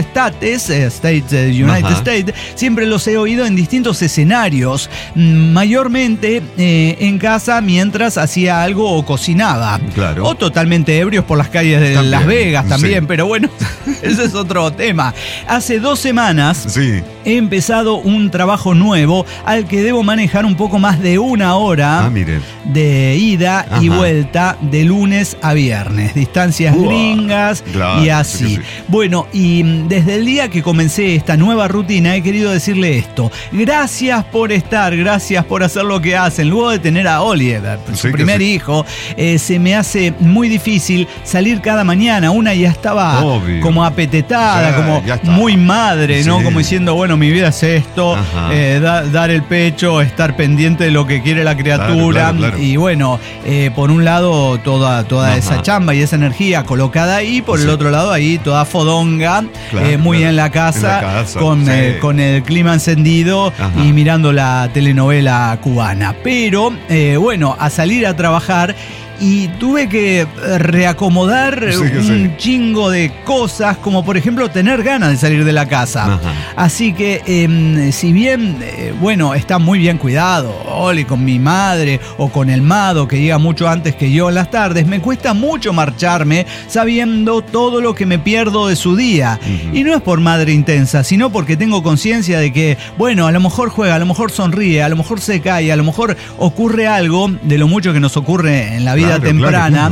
H: United States, siempre los he oído en distintos escenarios, mayormente en casa mientras hacía algo o cocinaba, o totalmente ebrios por las calles de Las Vegas también, pero bueno, ese es otro tema. Hace 2 semanas he empezado un trabajo nuevo al que debo manejar un poco más de 1 hora de ida y vuelta de lunes a viernes, distancias gringas y así. Bueno, y desde el día que comencé esta nueva rutina he querido decirle esto: gracias por estar, gracias por hacer lo que hacen. Luego de tener a Oliver, su primer hijo, se me hace muy difícil salir cada mañana. Una ya estaba como apetetada, como muy madre, ¿no? Como diciendo, bueno, mi vida es esto, dar el pecho, estar pendiente de lo que quiere la criatura. Y bueno, por un lado toda esa chamba y esa energía colocada ahí, por el otro lado ahí toda fodonga, muy en la casa con el clima encendido y mirando la telenovela cubana. Pero bueno, a salir a trabajar y tuve que reacomodar un chingo de cosas, como por ejemplo tener ganas de salir de la casa. Así que si bien, bueno, está muy bien cuidado Oli con mi madre o con el Mado, que llega mucho antes que yo en las tardes, me cuesta mucho marcharme sabiendo todo lo que me pierdo de su día. Y no es por madre intensa, sino porque tengo conciencia de que, bueno, a lo mejor juega, a lo mejor sonríe, a lo mejor se cae, a lo mejor ocurre algo de lo mucho que nos ocurre en la vida temprana,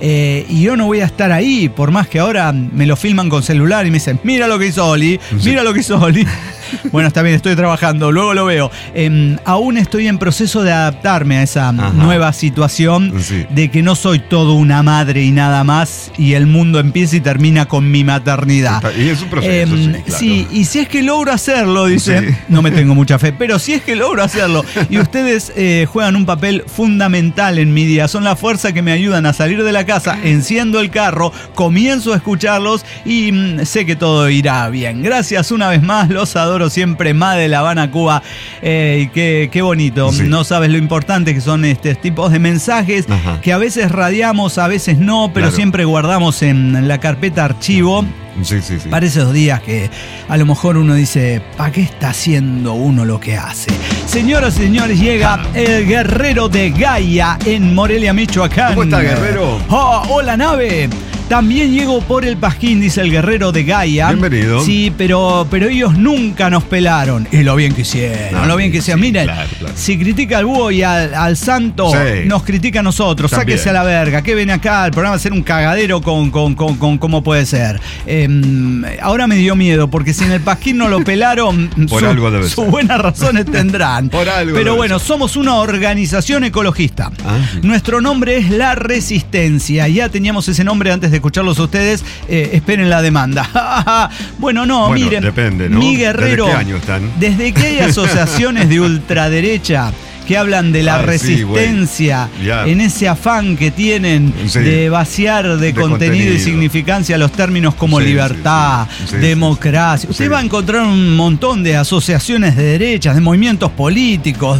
H: y yo no voy a estar ahí, por más que ahora me lo filman con celular y me dicen, mira lo que hizo Oli, mira lo que hizo Oli. Bueno, está bien, estoy trabajando, luego lo veo. Aún estoy en proceso de adaptarme a esa nueva situación de que no soy todo una madre y nada más, y el mundo empieza y termina con mi maternidad.
C: Y es un proceso,
H: sí, y si es que logro hacerlo, dice, no me tengo mucha fe, pero si es que logro hacerlo, y ustedes juegan un papel fundamental en mi día, son la fuerza que me ayudan a salir de la casa, enciendo el carro, comienzo a escucharlos y sé que todo irá bien. Gracias una vez más, los adoro siempre, Made de La Habana, Cuba. Qué bonito. No sabes lo importante que son estos tipos de mensajes que a veces radiamos, a veces no, pero siempre guardamos en la carpeta archivo. Para esos días que a lo mejor uno dice, ¿para qué está haciendo uno lo que hace? Señoras y señores, llega el guerrero de Gaia en Morelia, Michoacán.
C: ¿Cómo está, guerrero?
H: Hola, nave. También llego por el Pasquín, dice el guerrero de Gaia.
C: Bienvenido.
H: Sí, pero ellos nunca nos pelaron. Y lo bien que hicieron, lo bien que hicieron.
C: Sí,
H: Miren,
C: claro.
H: si critica al búho y al santo,
C: Sí.
H: nos critica a nosotros.
C: También.
H: Sáquese a la verga. ¿Qué viene acá? El programa va a ser un cagadero con cómo puede ser. Ahora me dio miedo, porque si en el Pasquín no lo pelaron,
C: Por algo debe
H: sus
C: ser.
H: buenas razones tendrán.
C: Por algo
H: Pero
C: debe
H: bueno,
C: ser.
H: somos una organización ecologista.
C: Sí.
H: Nuestro nombre es La Resistencia. Ya teníamos ese nombre antes de escucharlos a ustedes. Esperen la demanda. Bueno, miren.
C: Depende, ¿no?
H: Mi guerrero.
C: ¿Desde qué año están?
H: Desde que hay asociaciones de ultraderecha que hablan de la resistencia,
C: sí, ya.
H: en ese afán que tienen de vaciar de contenido y significancia los términos como libertad, democracia. Usted va a encontrar un montón de asociaciones de derechas, de movimientos políticos,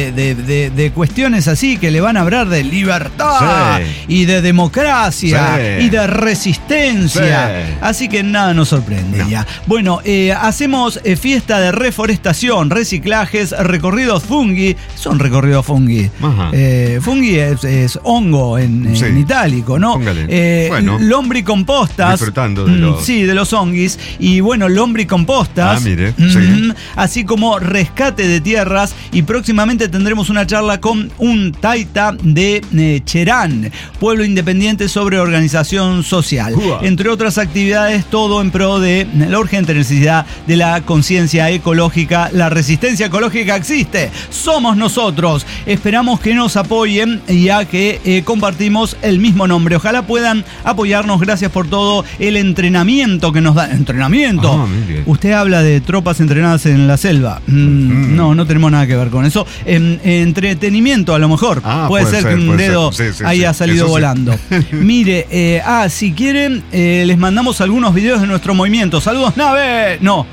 H: de cuestiones así que le van a hablar de libertad y de democracia y de resistencia. Así que nada nos sorprende ya. Bueno, hacemos fiesta de reforestación, reciclajes, recorridos fungi. Son recorridos fungi. Fungi es hongo en itálico, ¿no?
C: Bueno,
H: lombricompostas.
C: Disfrutando de los...
H: Sí, de los honguis. Y bueno, lombricompostas.
C: Mire.
H: Así como rescate de tierras. Y próximamente tendremos una charla con un taita de Cherán, pueblo independiente sobre organización social. Entre otras actividades, todo en pro de la urgente necesidad de la conciencia ecológica. La resistencia ecológica existe. Somos nosotros. Esperamos que nos apoyen, ya que compartimos el mismo nombre. Ojalá puedan apoyarnos. Gracias por todo el entrenamiento que nos dan. ¿Entrenamiento? Usted habla de tropas entrenadas en la selva. No tenemos nada que ver con eso. Entretenimiento, a lo mejor. Puede ser que un dedo haya salido volando. Mire, si quieren, les mandamos algunos videos de nuestro movimiento. Saludos, nave. No.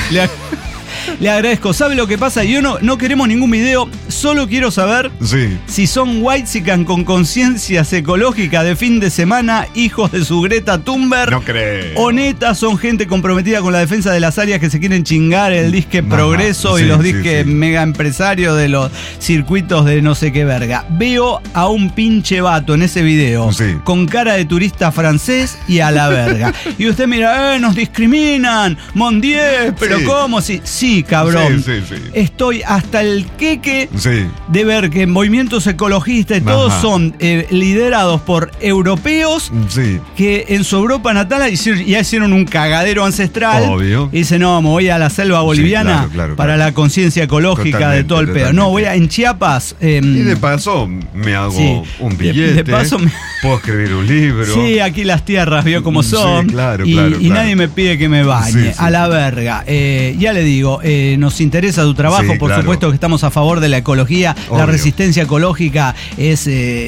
H: Le agradezco. ¿Sabe lo que pasa? Yo no queremos ningún video. Solo quiero saber si son whitezican con conciencias ecológicas de fin de semana, hijos de su Greta Thunberg.
C: No creo.
H: O neta son gente comprometida con la defensa de las áreas que se quieren chingar el disque progreso y los disque mega empresarios de los circuitos de no sé qué verga. Veo a un pinche vato en ese video con cara de turista francés y a la verga. Y usted mira, nos discriminan, mon Dieu, pero ¿cómo? Sí, cabrón. Estoy hasta el queque de ver que movimientos ecologistas y todos son liderados por europeos que en su Europa natal ya hicieron un cagadero ancestral. Obvio. Y dicen, no, me voy a la selva boliviana para la conciencia ecológica de todo el pedo. No, voy en Chiapas. Y
C: de paso me hago un billete.
H: De paso
C: puedo escribir un libro.
H: Sí, aquí las tierras vio como son. Y nadie me pide que me bañe. A la verga. Ya le digo, nos interesa tu trabajo, por supuesto que estamos a favor de la ecología. Obvio. La resistencia ecológica es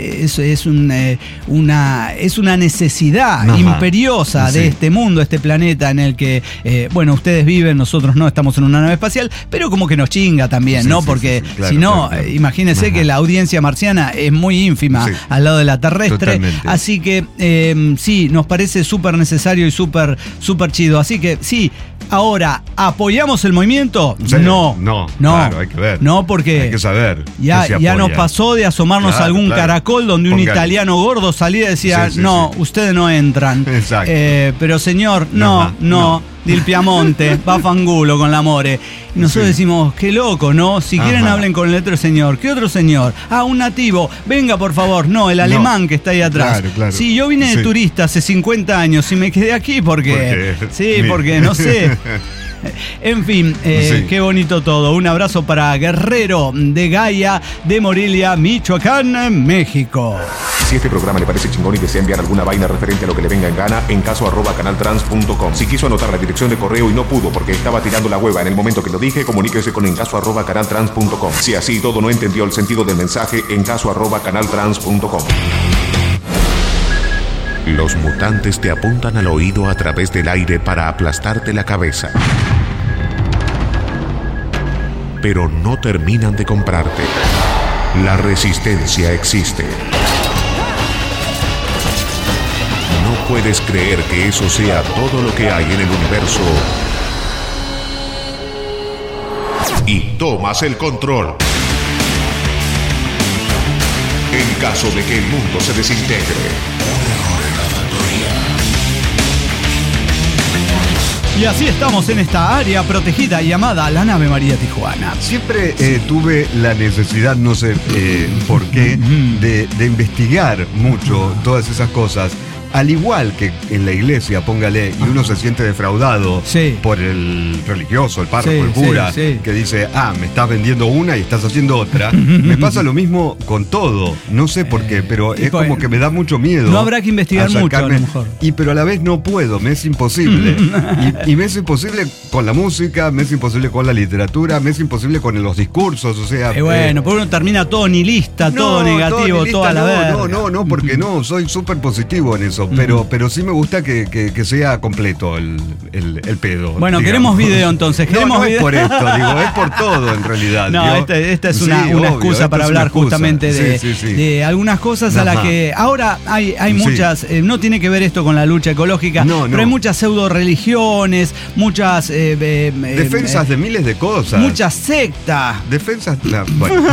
H: una necesidad imperiosa de este mundo, este planeta en el que, ustedes viven, nosotros no, estamos en una nave espacial, pero como que nos chinga también, ¿no? Porque si no, imagínense que la audiencia marciana es muy ínfima al lado de la terrestre. Totalmente. Así que nos parece súper necesario y súper chido. Así que ahora, ¿apoyamos el movimiento? No, claro,
C: hay que ver.
H: No, porque
C: hay que saber.
H: Ya nos pasó de asomarnos a algún caracol donde un italiano gordo salía y decía, ustedes no entran. Exacto. Pero señor, no. Del Piamonte, va fangulo con l'amore. Y nosotros decimos, qué loco, ¿no? Si quieren hablen con el otro señor. ¿Qué otro señor? Un nativo. Venga, por favor. No, el alemán que está ahí atrás. Claro. Sí, yo vine de turista hace 50 años y me quedé aquí porque... porque no sé... En fin, qué bonito todo. Un abrazo para Guerrero de Gaia de Morelia, Michoacán, México.
F: Si este programa le parece chingón y desea enviar alguna vaina referente a lo que le venga en gana, en encaso@canaltrans.com. Si quiso anotar la dirección de correo y no pudo porque estaba tirando la hueva en el momento que lo dije, comuníquese con encaso@canaltrans.com. Si así todo no entendió el sentido del mensaje, encaso@canaltrans.com. Los mutantes te apuntan al oído a través del aire para aplastarte la cabeza. Pero no terminan de comprarte. La resistencia existe. No puedes creer que eso sea todo lo que hay en el universo. Y tomas el control. En caso de que el mundo se desintegre.
H: Y así estamos en esta área protegida llamada la Nave María Tijuana.
C: Siempre tuve la necesidad, no sé por qué, de investigar mucho todas esas cosas. Al igual que en la iglesia, póngale, y uno se siente defraudado por el religioso, el párroco, el cura, que dice, me estás vendiendo una y estás haciendo otra. Me pasa lo mismo con todo. No sé por qué, pero es como que me da mucho miedo.
H: No habrá que investigar mucho, a lo mejor.
C: Pero a la vez no puedo, me es imposible. y me es imposible con la música, me es imposible con la literatura, me es imposible con los discursos, o sea...
H: bueno, porque uno termina todo nihilista, todo negativo, todo a la vez.
C: No, porque no, soy súper positivo en eso. Pero sí me gusta que sea completo el pedo.
H: Bueno, digamos. Queremos video entonces.
C: No video. Es por esto, es por todo en realidad.
H: No, esta es una excusa para hablar justamente de algunas cosas a las que ahora hay muchas, no tiene que ver esto con la lucha ecológica, pero hay muchas pseudo religiones, muchas...
C: defensas de miles de cosas.
H: Muchas sectas.
C: Defensas... bueno.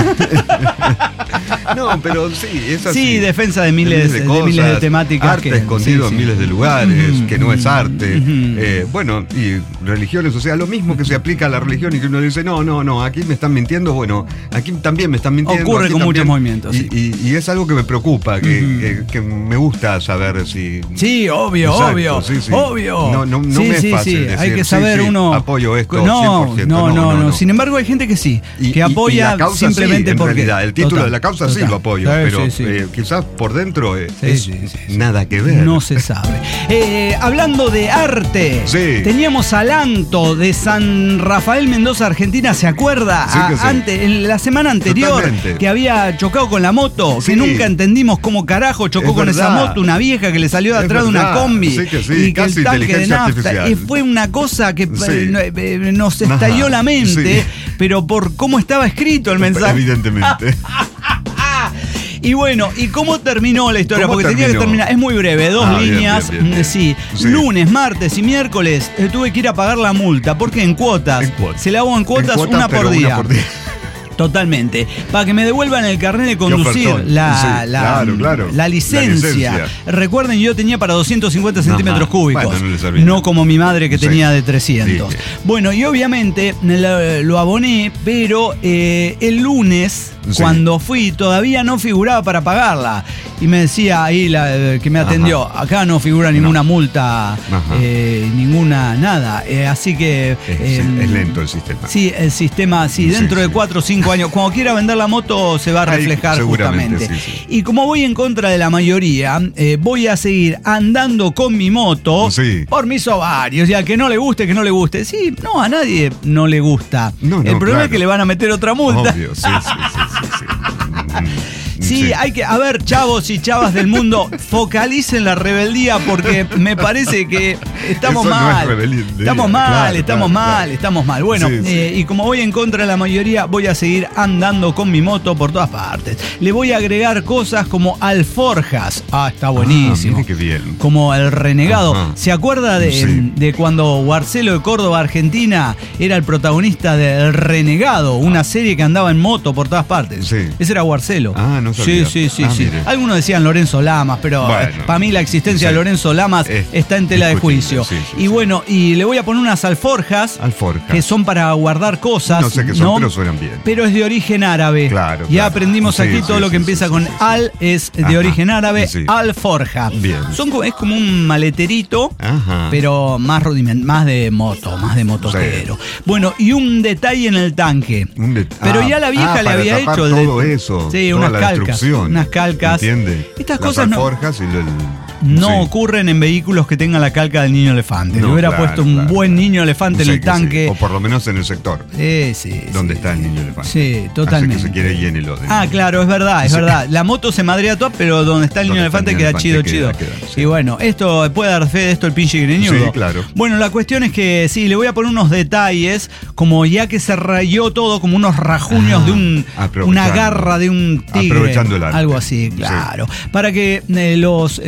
C: No, pero sí, es así.
H: Sí, defensa de miles de temáticas.
C: Arte escondido en miles de lugares, que no es arte. Bueno, y religiones, o sea, lo mismo que se aplica a la religión y que uno dice, no, aquí me están mintiendo, bueno, aquí también me están mintiendo.
H: Ocurre con muchos movimientos.
C: Y es algo que me preocupa, que me gusta saber si...
H: Sí, obvio.
C: No me es fácil decir,
H: hay que saber uno...
C: apoyo esto,
H: no,
C: 100%.
H: No. Sin embargo, hay gente que sí, que apoya simplemente porque...
C: realidad, el título de la causa sí lo apoyo, pero quizás por dentro nada que ver.
H: No se sabe. Hablando de arte, teníamos a Lanto de San Rafael Mendoza, Argentina, ¿se acuerda? En la semana anterior, que había chocado con la moto, que nunca entendimos cómo carajo chocó con esa moto, una vieja que le salió de atrás de una combi y que el tanque de nafta. Fue una cosa que nos estalló la mente, pero por cómo estaba escrito el mensaje.
C: Evidentemente.
H: Y bueno, ¿y cómo terminó la historia? Porque tenía que terminar, es muy breve, 2 líneas. Bien. Sí, lunes, martes y miércoles tuve que ir a pagar la multa, porque en cuotas. Se la hago en cuotas, una por día. Totalmente. Para que me devuelvan el carnet de conducir, la licencia. Recuerden, yo tenía para 250 centímetros cúbicos. Bueno, no como mi madre que tenía de 300. Bueno, y obviamente lo aboné, pero el lunes, cuando fui, todavía no figuraba para pagarla. Y me decía ahí que me atendió, acá no figura ninguna multa, ninguna nada. Así que...
C: es lento el sistema.
H: Sí, el sistema, dentro de 4 o 5 años, cuando quiera vender la moto se va a reflejar justamente. Y como voy en contra de la mayoría, voy a seguir andando con mi moto por mis ovarios. Y al que no le guste, que no le guste. Sí, no, a nadie no le gusta. El problema es que le van a meter otra multa.
C: Obvio, sí.
H: Sí, hay que, a ver, chavos y chavas del mundo, focalicen la rebeldía, porque me parece que estamos mal. Estamos mal. Bueno, y como voy en contra de la mayoría, voy a seguir andando con mi moto por todas partes. Le voy a agregar cosas como alforjas. Está buenísimo.
C: Mire qué bien.
H: Como el renegado. ¿Se acuerda de cuando Guarcelo de Córdoba, Argentina, era el protagonista de El Renegado, una serie que andaba en moto por todas partes? Ese era Guarcelo.
C: No sabía.
H: Sí. Algunos decían Lorenzo Lamas, pero para mí la existencia de Lorenzo Lamas está en tela de juicio. Y bueno, y le voy a poner unas alforjas que son para guardar cosas.
C: No sé qué son, pero suenan bien.
H: Pero es de origen árabe.
C: Claro.
H: Ya aprendimos aquí todo lo que empieza con al es de origen árabe, alforja.
C: Bien.
H: Es como un maleterito, pero más de mototero. Bueno, y un detalle en el tanque. Pero ya la vieja le había hecho
C: todo eso.
H: Sí, unas calcas.
C: ¿Entiende?
H: Estas
C: las
H: cosas
C: alforjas
H: no ocurren en vehículos que tengan la calca del niño elefante. Le hubiera puesto un buen niño elefante en el tanque.
C: O por lo menos en el sector. Donde está el niño elefante.
H: Sí, totalmente.
C: Así que se quiere llénelo.
H: Claro, es verdad. La moto se madrea toda, pero donde está el niño elefante queda chido. Y bueno, esto puede dar fe de esto el pinche greñudo.
C: Sí, claro.
H: Bueno, la cuestión es que le voy a poner unos detalles, como ya que se rayó todo, como unos rajuños de una garra de un tigre.
C: Aprovechando el arte.
H: Algo así, claro. Para que los 4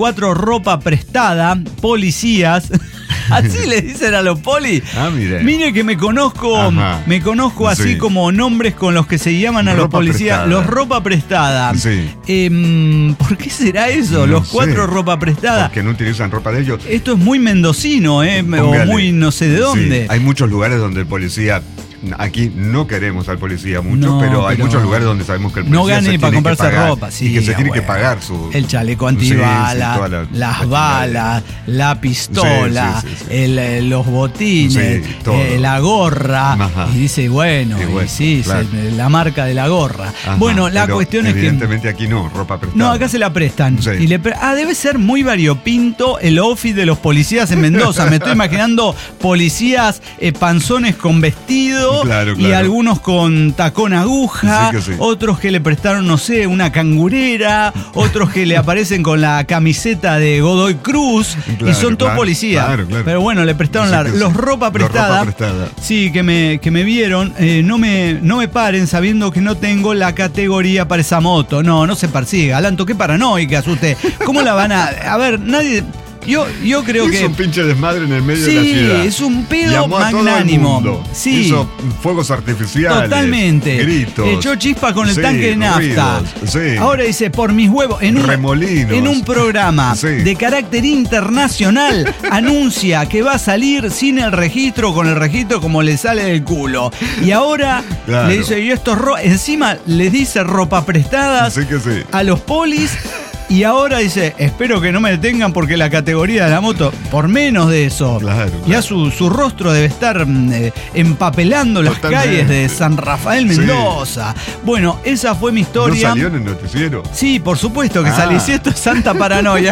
H: 4 ropa prestada, policías. Así le dicen a los polis.
C: Mire.
H: Mire que me conozco así como nombres con los que se llaman a los policías. Prestada. Los ropa prestada.
C: Sí.
H: ¿Por qué será eso? Los 4 ropa prestada.
C: Porque no utilizan ropa de ellos.
H: Esto es muy mendocino, o muy no sé de dónde.
C: Sí. Hay muchos lugares donde el policía... Aquí no queremos al policía mucho, pero hay muchos lugares donde sabemos que el policía
H: no gane para comprarse ropa,
C: y que se tiene que pagar su...
H: El chaleco antibala, las balas, la pistola, los botines, la gorra. Ajá. Y dice, bueno, claro. La marca de la gorra. Ajá, bueno, la cuestión es que...
C: Evidentemente aquí no, ropa prestada.
H: No, acá se la prestan. Sí. Y debe ser muy variopinto el outfit de los policías en Mendoza. Me estoy imaginando policías panzones con vestido. Claro. Y algunos con tacón aguja, otros que le prestaron, no sé, una cangurera, otros que le aparecen con la camiseta de Godoy Cruz, y son todos policías. Claro. Pero bueno, le prestaron los ropa prestada. Sí, que me vieron, no me paren sabiendo que no tengo la categoría para esa moto. No se persiga, Alanto, qué paranoica usted. ¿Cómo la van a ver, nadie... Yo creo que...
C: Es un pinche desmadre en el medio de la ciudad.
H: Sí, es un pedo magnánimo.
C: Sí. Hizo fuegos artificiales.
H: Totalmente.
C: Gritos.
H: Echó chispa con el tanque de nafta.
C: Sí.
H: Ahora dice, por mis huevos,
C: remolinos.
H: En un programa de carácter internacional, anuncia que va a salir sin el registro, con el registro como le sale del culo. Y ahora le dice, y esto encima les dice ropa prestadas a los polis. Y ahora dice, espero que no me detengan porque la categoría de la moto, por menos de eso. Claro. Ya su rostro debe estar empapelando las calles de San Rafael, Mendoza. Sí. Bueno, esa fue mi historia.
C: ¿No salió en el noticiero?
H: Sí, por supuesto que salí. Si esto es santa paranoia.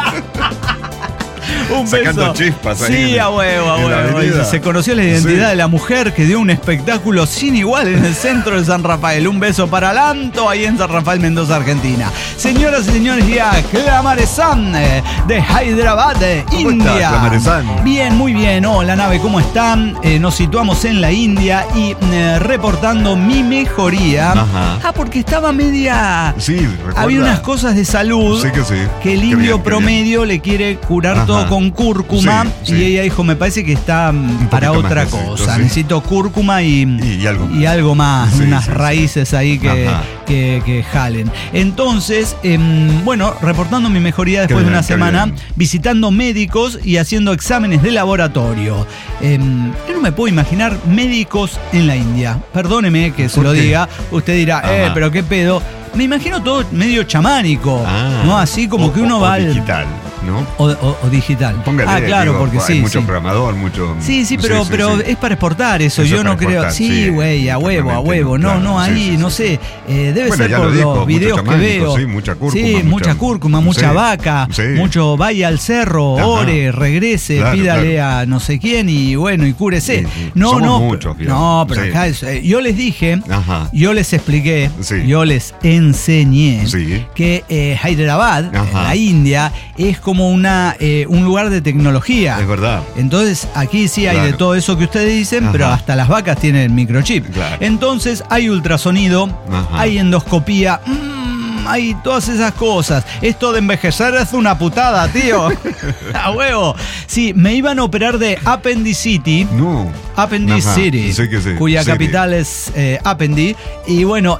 H: Un
C: sacando chispas ahí.
H: Sí, a huevo. Se conoció la identidad de la mujer que dio un espectáculo sin igual en el centro de San Rafael. Un beso para Alanto, ahí en San Rafael, Mendoza, Argentina. Señoras y señores, ya Clamaresan de Hyderabad, India.
C: Clamaresan?
H: Bien, muy bien. Hola, nave, ¿cómo están? Nos situamos en la India y reportando mi mejoría. Ajá. Porque estaba media...
C: Sí, recuerda.
H: Había unas cosas de salud que el indio promedio le quiere curar todo con cúrcuma, y ella dijo, me parece que está para otra cosa. Necesito cúrcuma y algo más, unas raíces ahí que jalen. Entonces, reportando mi mejoría después de una semana, visitando médicos y haciendo exámenes de laboratorio. Yo no me puedo imaginar médicos en la India. Perdóneme que se lo diga. Usted dirá, pero qué pedo. Me imagino todo medio chamánico, ¿no? Así como que uno va al...
C: digital, ¿no?
H: O digital.
C: Póngale,
H: claro, porque
C: hay mucho programador, mucho...
H: Sí, pero es para exportar eso. Yo no creo... Sí, güey, a huevo. No, ahí, no sé. Debe ser por los videos que veo.
C: Sí, mucha cúrcuma.
H: Sí, mucha cúrcuma, mucha vaca, mucho vaya al cerro, ore, regrese, pídale a no sé quién y cúrese.
C: Somos muchos,
H: pero acá yo les dije, yo les expliqué, yo les enseñé que Hyderabad, en la India, es como un lugar de tecnología.
C: Es verdad.
H: Entonces aquí sí hay de todo eso que ustedes dicen, pero hasta las vacas tienen microchip. Claro. Entonces hay ultrasonido, hay endoscopía. Hay todas esas cosas. Esto de envejecer es una putada, tío. A huevo. Sí, me iban a operar de Appendicity.
C: No.
H: Appendicity. Cuya capital es Appendi. Y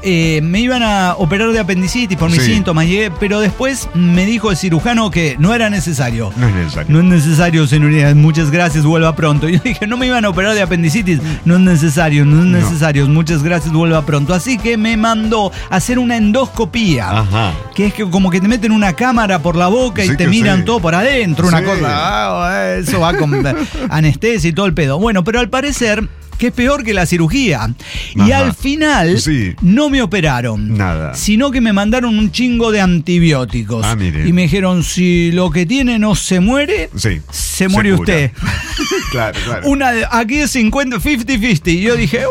H: me iban a operar de apendicitis por mis síntomas. Pero después me dijo el cirujano que no era necesario. No es necesario, señoría. Muchas gracias, vuelva pronto. Yo dije, no me iban a operar de apendicitis. No es necesario. Muchas gracias, vuelva pronto. Así que me mandó a hacer una endoscopía. Que es que como que te meten una cámara por la boca y te miran todo por adentro, una cosa, eso va con anestesia y todo el pedo. Bueno, pero al parecer que es peor que la cirugía. Y al final no me operaron.
C: Nada.
H: Sino que me mandaron un chingo de antibióticos.
C: Mire.
H: Y me dijeron, si lo que tiene no se muere, se muere usted.
C: Claro.
H: Aquí es 50-50. Y yo dije,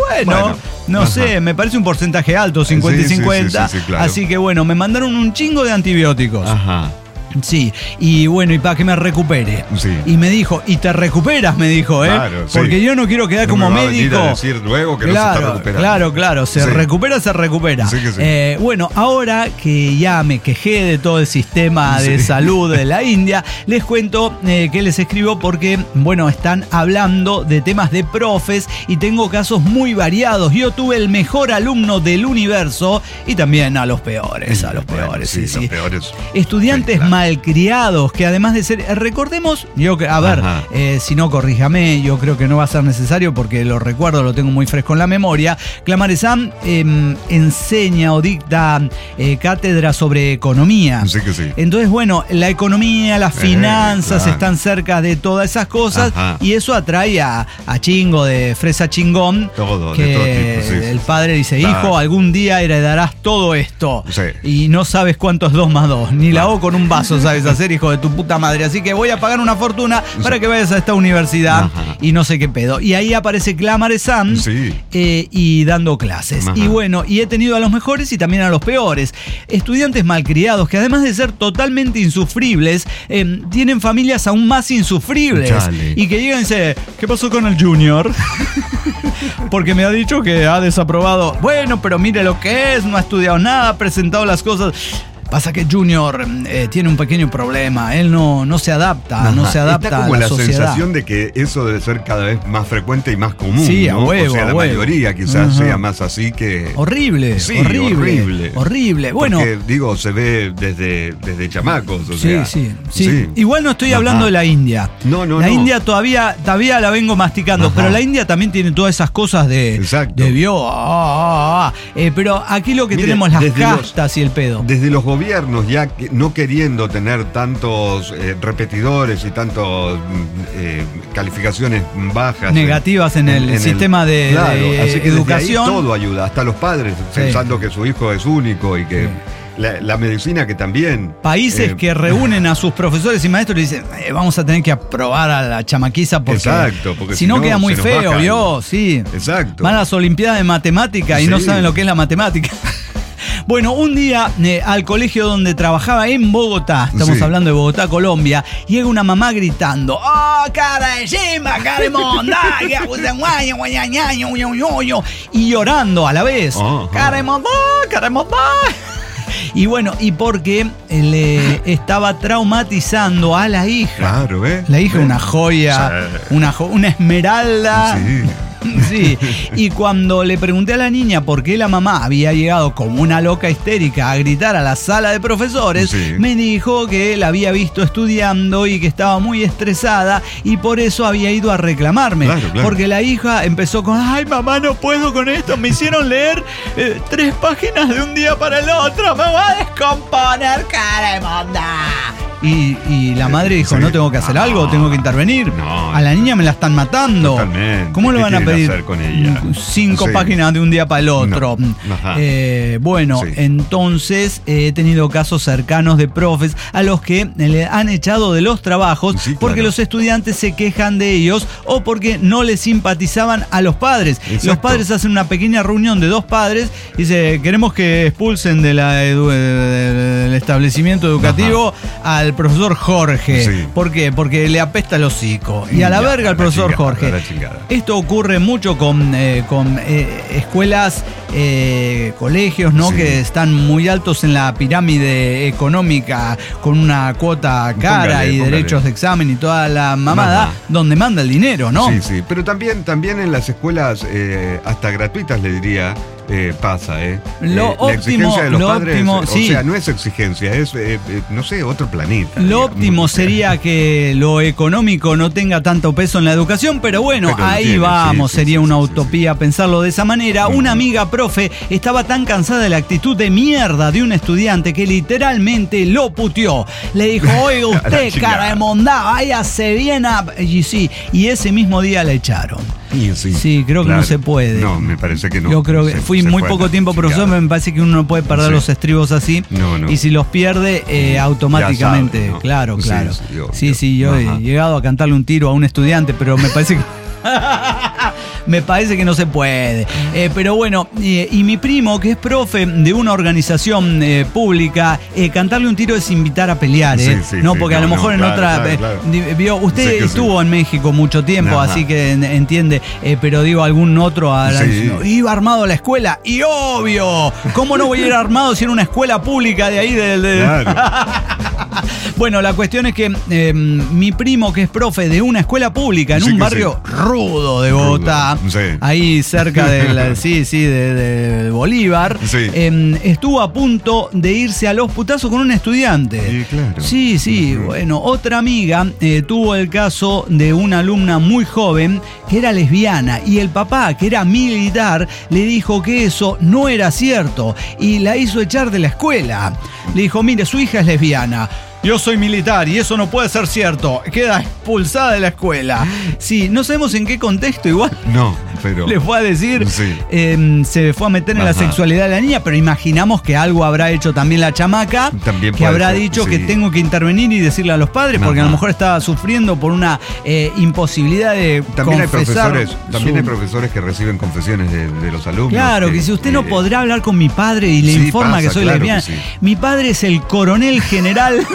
H: no sé, me parece un porcentaje alto, 50 y 50.
C: Sí, claro.
H: Así que me mandaron un chingo de antibióticos. Sí, y bueno, y para que me recupere.
C: Sí.
H: Y me dijo, y te recuperas, me dijo,
C: Claro, sí.
H: porque yo no quiero quedar
C: No
H: como
C: me va a venir
H: médico.
C: a decir luego que no se está recuperando.
H: Claro, se
C: Sí.
H: recupera.
C: Sí que sí.
H: Bueno, ahora que ya me quejé de todo el sistema de salud de la India, les cuento que les escribo porque, bueno, están hablando de temas de profes y tengo casos muy variados. Yo tuve el mejor alumno del universo y también a los peores,
C: Los peores.
H: Estudiantes
C: Sí, claro.
H: malcriados que además de ser, recordemos, si no corríjame, yo creo que no va a ser necesario porque lo recuerdo, lo tengo muy fresco en la memoria. Clamaresam enseña o dicta cátedra sobre economía.
C: Sí que sí.
H: Entonces, bueno, la economía, las finanzas
C: claro.
H: están cerca de todas esas cosas.
C: Ajá.
H: Y eso atrae a Chingo de Fresa Chingón.
C: Todo,
H: que
C: de todo tipo, sí.
H: el padre dice,
C: Claro.
H: hijo, algún día heredarás todo esto.
C: Sí.
H: Y no sabes cuánto es 2 más 2. Ni la O con un vaso sabes hacer, hijo de tu puta madre. Así que voy a pagar una fortuna para que vayas a esta universidad.
C: Ajá.
H: Y no sé qué pedo. Y ahí aparece Clamaresam y dando clases.
C: Ajá.
H: Y bueno, y he tenido a los mejores y también a los peores. Estudiantes malcriados que además de ser totalmente insufribles, tienen familias aún más insufribles.
C: Chale.
H: Y que llegan y dicen, ¿qué pasó con el Junior? Porque me ha dicho que ha desaprobado. Bueno, pero mire lo que es, no ha estudiado nada, ha presentado las cosas. Pasa que Junior tiene un pequeño problema, él no se adapta,
C: Ajá.
H: no se adapta
C: Está como
H: a la
C: la
H: sociedad.
C: sensación de que eso debe ser cada vez más frecuente y más común.
H: Sí,
C: ¿no?
H: a huevo,
C: o sea,
H: a
C: la
H: huevo.
C: mayoría quizás
H: Ajá.
C: sea más así que...
H: Horrible,
C: Sí,
H: horrible. Bueno,
C: porque, digo, se ve desde chamacos. O sea,
H: sí.
C: sí.
H: Igual no estoy
C: Ajá.
H: hablando de la India.
C: No.
H: La India todavía la vengo masticando,
C: Ajá.
H: pero la India también tiene todas esas cosas de pero aquí lo que
C: Mire,
H: tenemos las
C: desde
H: castas y el pedo.
C: Desde los gobiernos ya no queriendo tener tantos repetidores y tantos calificaciones bajas
H: Negativas en el sistema de
C: así que
H: educación.
C: desde ahí todo ayuda, hasta los padres pensando que su hijo es único y que la medicina que también...
H: Países que reúnen a sus profesores y maestros y dicen, vamos a tener que aprobar a la chamaquiza porque si no queda muy feo, ¿vio? Sí.
C: Exacto.
H: Van a las Olimpiadas de Matemática y no saben lo que es la matemática. Bueno, un día al colegio donde trabajaba en Bogotá, estamos hablando de Bogotá, Colombia, llega una mamá gritando, ¡oh, cara de chimba, cara de monda! Y llorando a la vez, ¡cara de monda, cara de monda! Y bueno, y porque le estaba traumatizando a la hija.
C: Claro, ¿ves?
H: La hija, una joya, una esmeralda.
C: Sí.
H: Sí, y cuando le pregunté a la niña por qué la mamá había llegado como una loca histérica a gritar a la sala de profesores, me dijo que la había visto estudiando y que estaba muy estresada y por eso había ido a reclamarme.
C: Claro.
H: Porque la hija empezó con, ay mamá, no puedo con esto, me hicieron leer 3 páginas de un día para el otro, me voy a descomponer, cara de monda. Y la madre dijo, ¿no tengo que hacer algo? ¿Tengo que intervenir? A la niña me la están matando.
C: Totalmente.
H: ¿Cómo le van a pedir
C: hacer con ella?
H: 5 páginas de un día para el otro? Bueno, entonces he tenido casos cercanos de profes a los que le han echado de los trabajos porque los estudiantes se quejan de ellos o porque no les simpatizaban a los padres.
C: Exacto.
H: Los padres hacen una pequeña reunión de 2 padres y dice, queremos que expulsen del establecimiento educativo al profesor Jorge. ¿Por qué? Porque le apesta el hocico. Y a la verga al profesor Jorge. Esto ocurre mucho con escuelas, colegios, ¿no? Que están muy altos en la pirámide económica, con una cuota cara y derechos de examen y toda la mamada, donde manda el dinero, ¿no?
C: Sí. Pero también en las escuelas, hasta gratuitas, le diría, pasa,
H: Lo óptimo,
C: la exigencia de los padres,
H: óptimo, sí.
C: O sea, no es exigencia, es, no sé, otro planeta.
H: Lo óptimo sería que lo económico no tenga tanto peso en la educación, pero bueno, ahí vamos, sería una utopía pensarlo de esa manera. Una amiga profe estaba tan cansada de la actitud de mierda de un estudiante que literalmente lo puteó. Le dijo, oiga usted, cara de mondá, váyase bien a... Y ese mismo día la echaron. Sí, creo que no se puede.
C: No, me parece que no.
H: Yo creo que fui muy poco tiempo profesor, me parece que uno no puede perder los estribos así.
C: No.
H: Y si los pierde, automáticamente. Sabe, ¿no? Claro. Sí, yo he llegado a cantarle un tiro a un estudiante, pero me parece que... me parece que no se puede. Pero bueno, y mi primo, que es profe de una organización pública, cantarle un tiro es invitar a pelear, no, porque a lo mejor en otra... Vio, usted estuvo en México mucho tiempo, así que entiende, pero digo, algún otro iba armado a la escuela, y obvio, ¿cómo no voy a ir armado si era una escuela pública de ahí? Claro. Bueno, la cuestión es que mi primo, que es profe de una escuela pública en un barrio rudo de Bogotá, ahí cerca de Bolívar, estuvo a punto de irse a los putazos con un estudiante. Bueno, otra amiga tuvo el caso de una alumna muy joven que era lesbiana, y el papá, que era militar, le dijo que eso no era cierto y la hizo echar de la escuela. Le dijo, mire, su hija es lesbiana. Yo soy militar y eso no puede ser cierto. Queda expulsada de la escuela. Sí, no sabemos en qué contexto igual. No, pero... Le fue a decir, se fue a meter en la sexualidad de la niña, pero imaginamos que algo habrá hecho también la chamaca, que habrá dicho que tengo que intervenir y decirle a los padres, porque a lo mejor estaba sufriendo por una imposibilidad de confesar.
C: También hay profesores que reciben confesiones de los alumnos.
H: Claro, que si usted no podrá hablar con mi padre y le informa que soy lesbiana. Mi padre es el coronel general...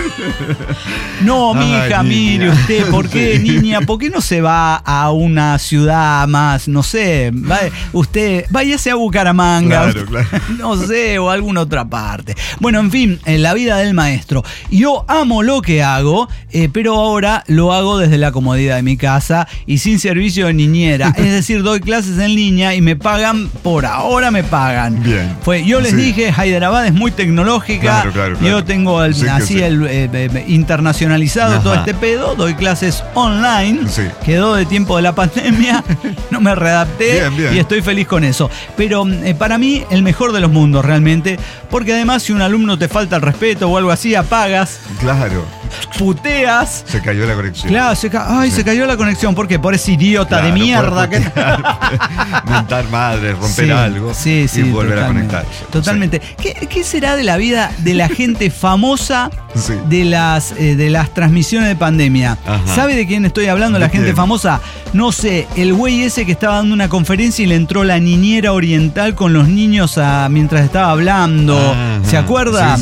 H: No, mija, mire usted, ¿por qué, niña? ¿Por qué no se va a una ciudad más, no sé, usted, váyase a Bucaramanga, no sé, o a alguna otra parte? Bueno, en fin, en la vida del maestro. Yo amo lo que hago, pero ahora lo hago desde la comodidad de mi casa y sin servicio de niñera. Es decir, doy clases en línea y me pagan, por ahora me pagan. Bien. Yo les dije, Hyderabad es muy tecnológica, yo tengo el internacionalizado todo este pedo, doy clases online, quedó de tiempo de la pandemia, no me readapté y estoy feliz con eso. Pero para mí el mejor de los mundos realmente, porque además si un alumno te falta el respeto o algo así, apagas. Claro. Puteas.
C: Se cayó la conexión.
H: Claro, se cayó la conexión. ¿Por qué? Por ese idiota de mierda que...
C: Mentar madre, romper algo y volver a conectar.
H: Totalmente. ¿Qué será de la vida de la gente famosa de las transmisiones de pandemia? ¿Sabe de quién estoy hablando? La gente famosa. No sé, el güey ese que estaba dando una conferencia y le entró la niñera oriental con los niños mientras estaba hablando. ¿Se acuerda?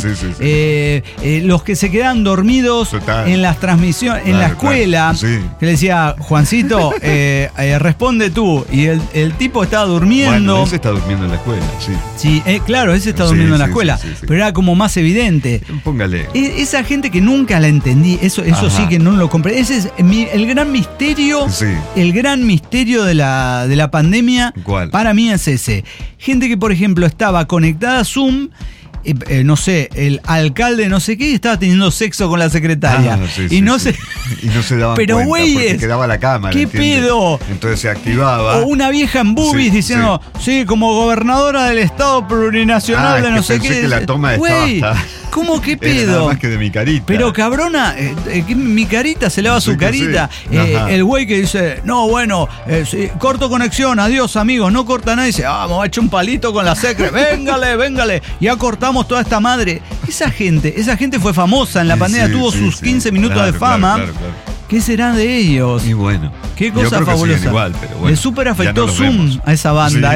H: Los que se quedan dormidos en las transmisiones, en la escuela, que le decía, Juancito, responde tú. Y el tipo estaba durmiendo.
C: Bueno, ese está durmiendo en la escuela,
H: claro, ese está durmiendo en la escuela. Pero era como más evidente.
C: Póngale.
H: Esa gente que nunca la entendí, eso sí que no lo compré. Ese es el gran misterio. El gran misterio de la pandemia. ¿Cuál? Para mí es ese. Gente que, por ejemplo, estaba conectada a Zoom. No sé, el alcalde no sé qué, estaba teniendo sexo con la secretaria. Y no se
C: daban cuenta porque quedaba la cámara.
H: ¿Qué pedo?
C: Entonces se activaba.
H: O una vieja en boobies diciendo, como gobernadora del Estado Plurinacional de no sé qué.
C: Que la toma estaba
H: ¿Cómo qué pedo?
C: Era nada más que de mi carita.
H: Pero cabrona, mi carita se lava su carita. El güey que dice, no, bueno, corto conexión, adiós amigos, no corta nada. Y dice, vamos a echar un palito con la secre. Véngale, ya cortamos toda esta madre. Esa gente fue famosa en la pandemia, tuvo sus 15 minutos de fama. Claro. ¿Qué será de ellos?
C: Y bueno,
H: qué cosa fabulosa.
C: Igual, pero bueno,
H: le súper afectó Zoom a esa banda,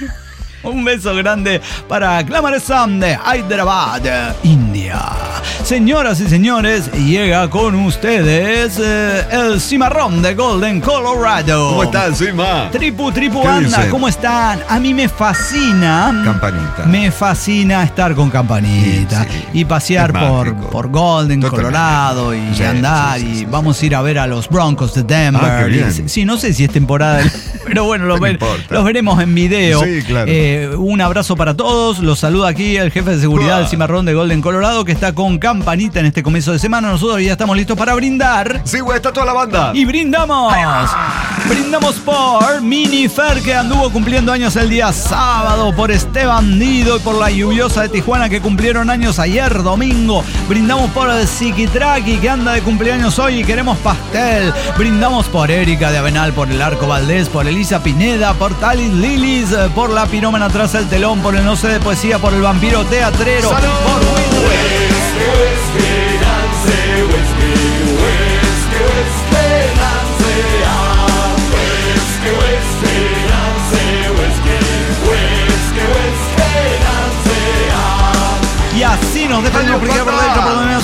H: Un beso grande para Clamar Sam de Hyderabad, India. Señoras y señores, llega con ustedes el cimarrón de Golden, Colorado.
C: ¿Cómo están, Cima?
H: Tripu banda, ¿cómo están? A mí me fascina.
C: Campanita.
H: Me fascina estar con Campanita y pasear por Golden, Colorado y andar. Y vamos a ir a ver a los Broncos de Denver. No sé si es temporada, pero bueno, los veremos en video. Sí, claro. Un abrazo para todos. Los saluda aquí el jefe de seguridad del cimarrón de Golden, Colorado, que está con Campanita en este comienzo de semana. Nosotros ya estamos listos para brindar.
C: Sí, güey, está toda la banda.
H: Y brindamos. Brindamos por Mini Fer, que anduvo cumpliendo años el día sábado, por este bandido y por la lluviosa de Tijuana, que cumplieron años ayer domingo. Brindamos por el Psiquitraqui, que anda de cumpleaños hoy y queremos pastel. Brindamos por Erika de Avenal, por el Arco Valdés, por Elisa Pineda, por Talis Lilis, por la pirómana tras el telón, por el No sé de poesía, por el vampiro teatrero. ¡Salud! Por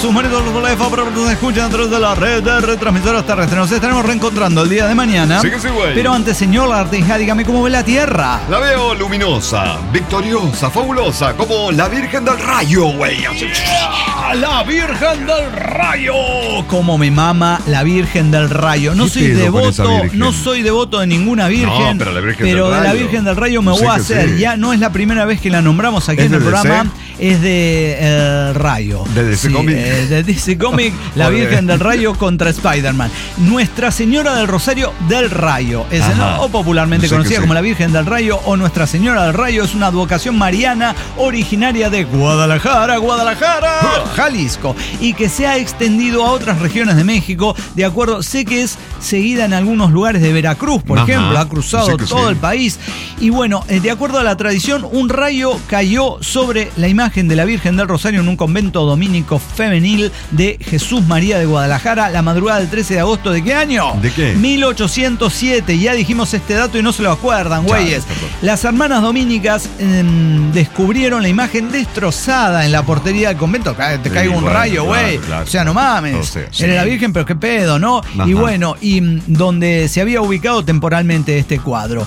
H: Jesús Marito Lolefa, pero nos escuchan a través de la red de retransmisoras terrestres. Nos estaremos reencontrando el día de mañana.
C: Sí que sí, güey.
H: Pero antes, señor Arteja, dígame cómo ve la Tierra.
C: La veo luminosa, victoriosa, fabulosa, como la Virgen del Rayo, güey.
H: La Virgen del Rayo. Como me mama la Virgen del Rayo. No soy devoto de ninguna virgen,
C: no, pero
H: de la Virgen del Rayo me voy a hacer. Sí. Ya no es la primera vez que la nombramos aquí en el programa. Es de Rayo.
C: De DC Comics.
H: De DC Comics, la Virgen del Rayo contra Spider-Man. Nuestra Señora del Rosario del Rayo. Es, ¿no? O popularmente conocida como la Virgen del Rayo o Nuestra Señora del Rayo. Es una advocación mariana originaria de Guadalajara, Jalisco. Y que se ha extendido a otras regiones de México. De acuerdo, sé que es seguida en algunos lugares de Veracruz, por ejemplo. Ha cruzado todo el país. Y bueno, de acuerdo a la tradición, un rayo cayó sobre la imagen de la Virgen del Rosario en un convento dominico femenil de Jesús María de Guadalajara la madrugada del 13 de agosto. ¿De qué año?
C: ¿De qué?
H: 1807. Ya dijimos este dato y no se lo acuerdan, güeyes. Las hermanas dominicas descubrieron la imagen destrozada en la portería del convento. Te caiga un rayo, güey. Claro. O sea, no mames. Era la Virgen, pero qué pedo, ¿no? Ajá. Y bueno, donde se había ubicado temporalmente este cuadro.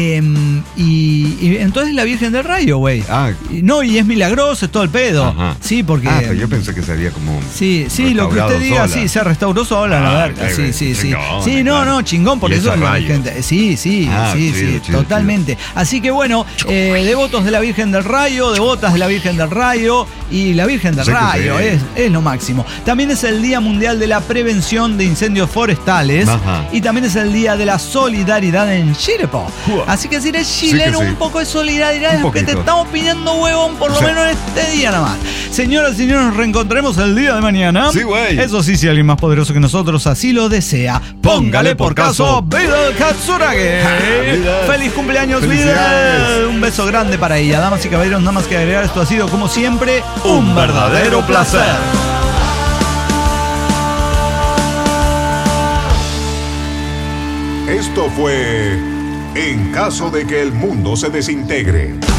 H: Y entonces la Virgen del Rayo, güey. No, y es milagroso, es todo el pedo. Ajá. Sí, porque.
C: Pero yo pensé que se había como.
H: Sí, lo que usted diga, sí, se restauró sola, la verdad. Sí. Sí, no, chingón, por eso la Virgen. Sí, totalmente. Chido. Así que bueno, devotos de la Virgen del Rayo, devotas de la Virgen del Rayo y la Virgen del Rayo es lo máximo. También es el Día Mundial de la Prevención de Incendios Forestales. Ajá. Y también es el Día de la Solidaridad en Chile, po. Así que si eres chileno, un poco de solidaridad es lo que te estamos pidiendo, huevón, por lo menos en este día nada más. Señoras y señores, nos reencontraremos el día de mañana.
C: Sí, güey.
H: Eso sí, si alguien más poderoso que nosotros así lo desea, póngale por caso Vidal Katsurage. ¡Feliz cumpleaños, Vidal! Un beso grande para ella. Damas y caballeros, nada más que agregar, esto ha sido como siempre un verdadero placer.
F: Esto fue En caso de que el mundo se desintegre.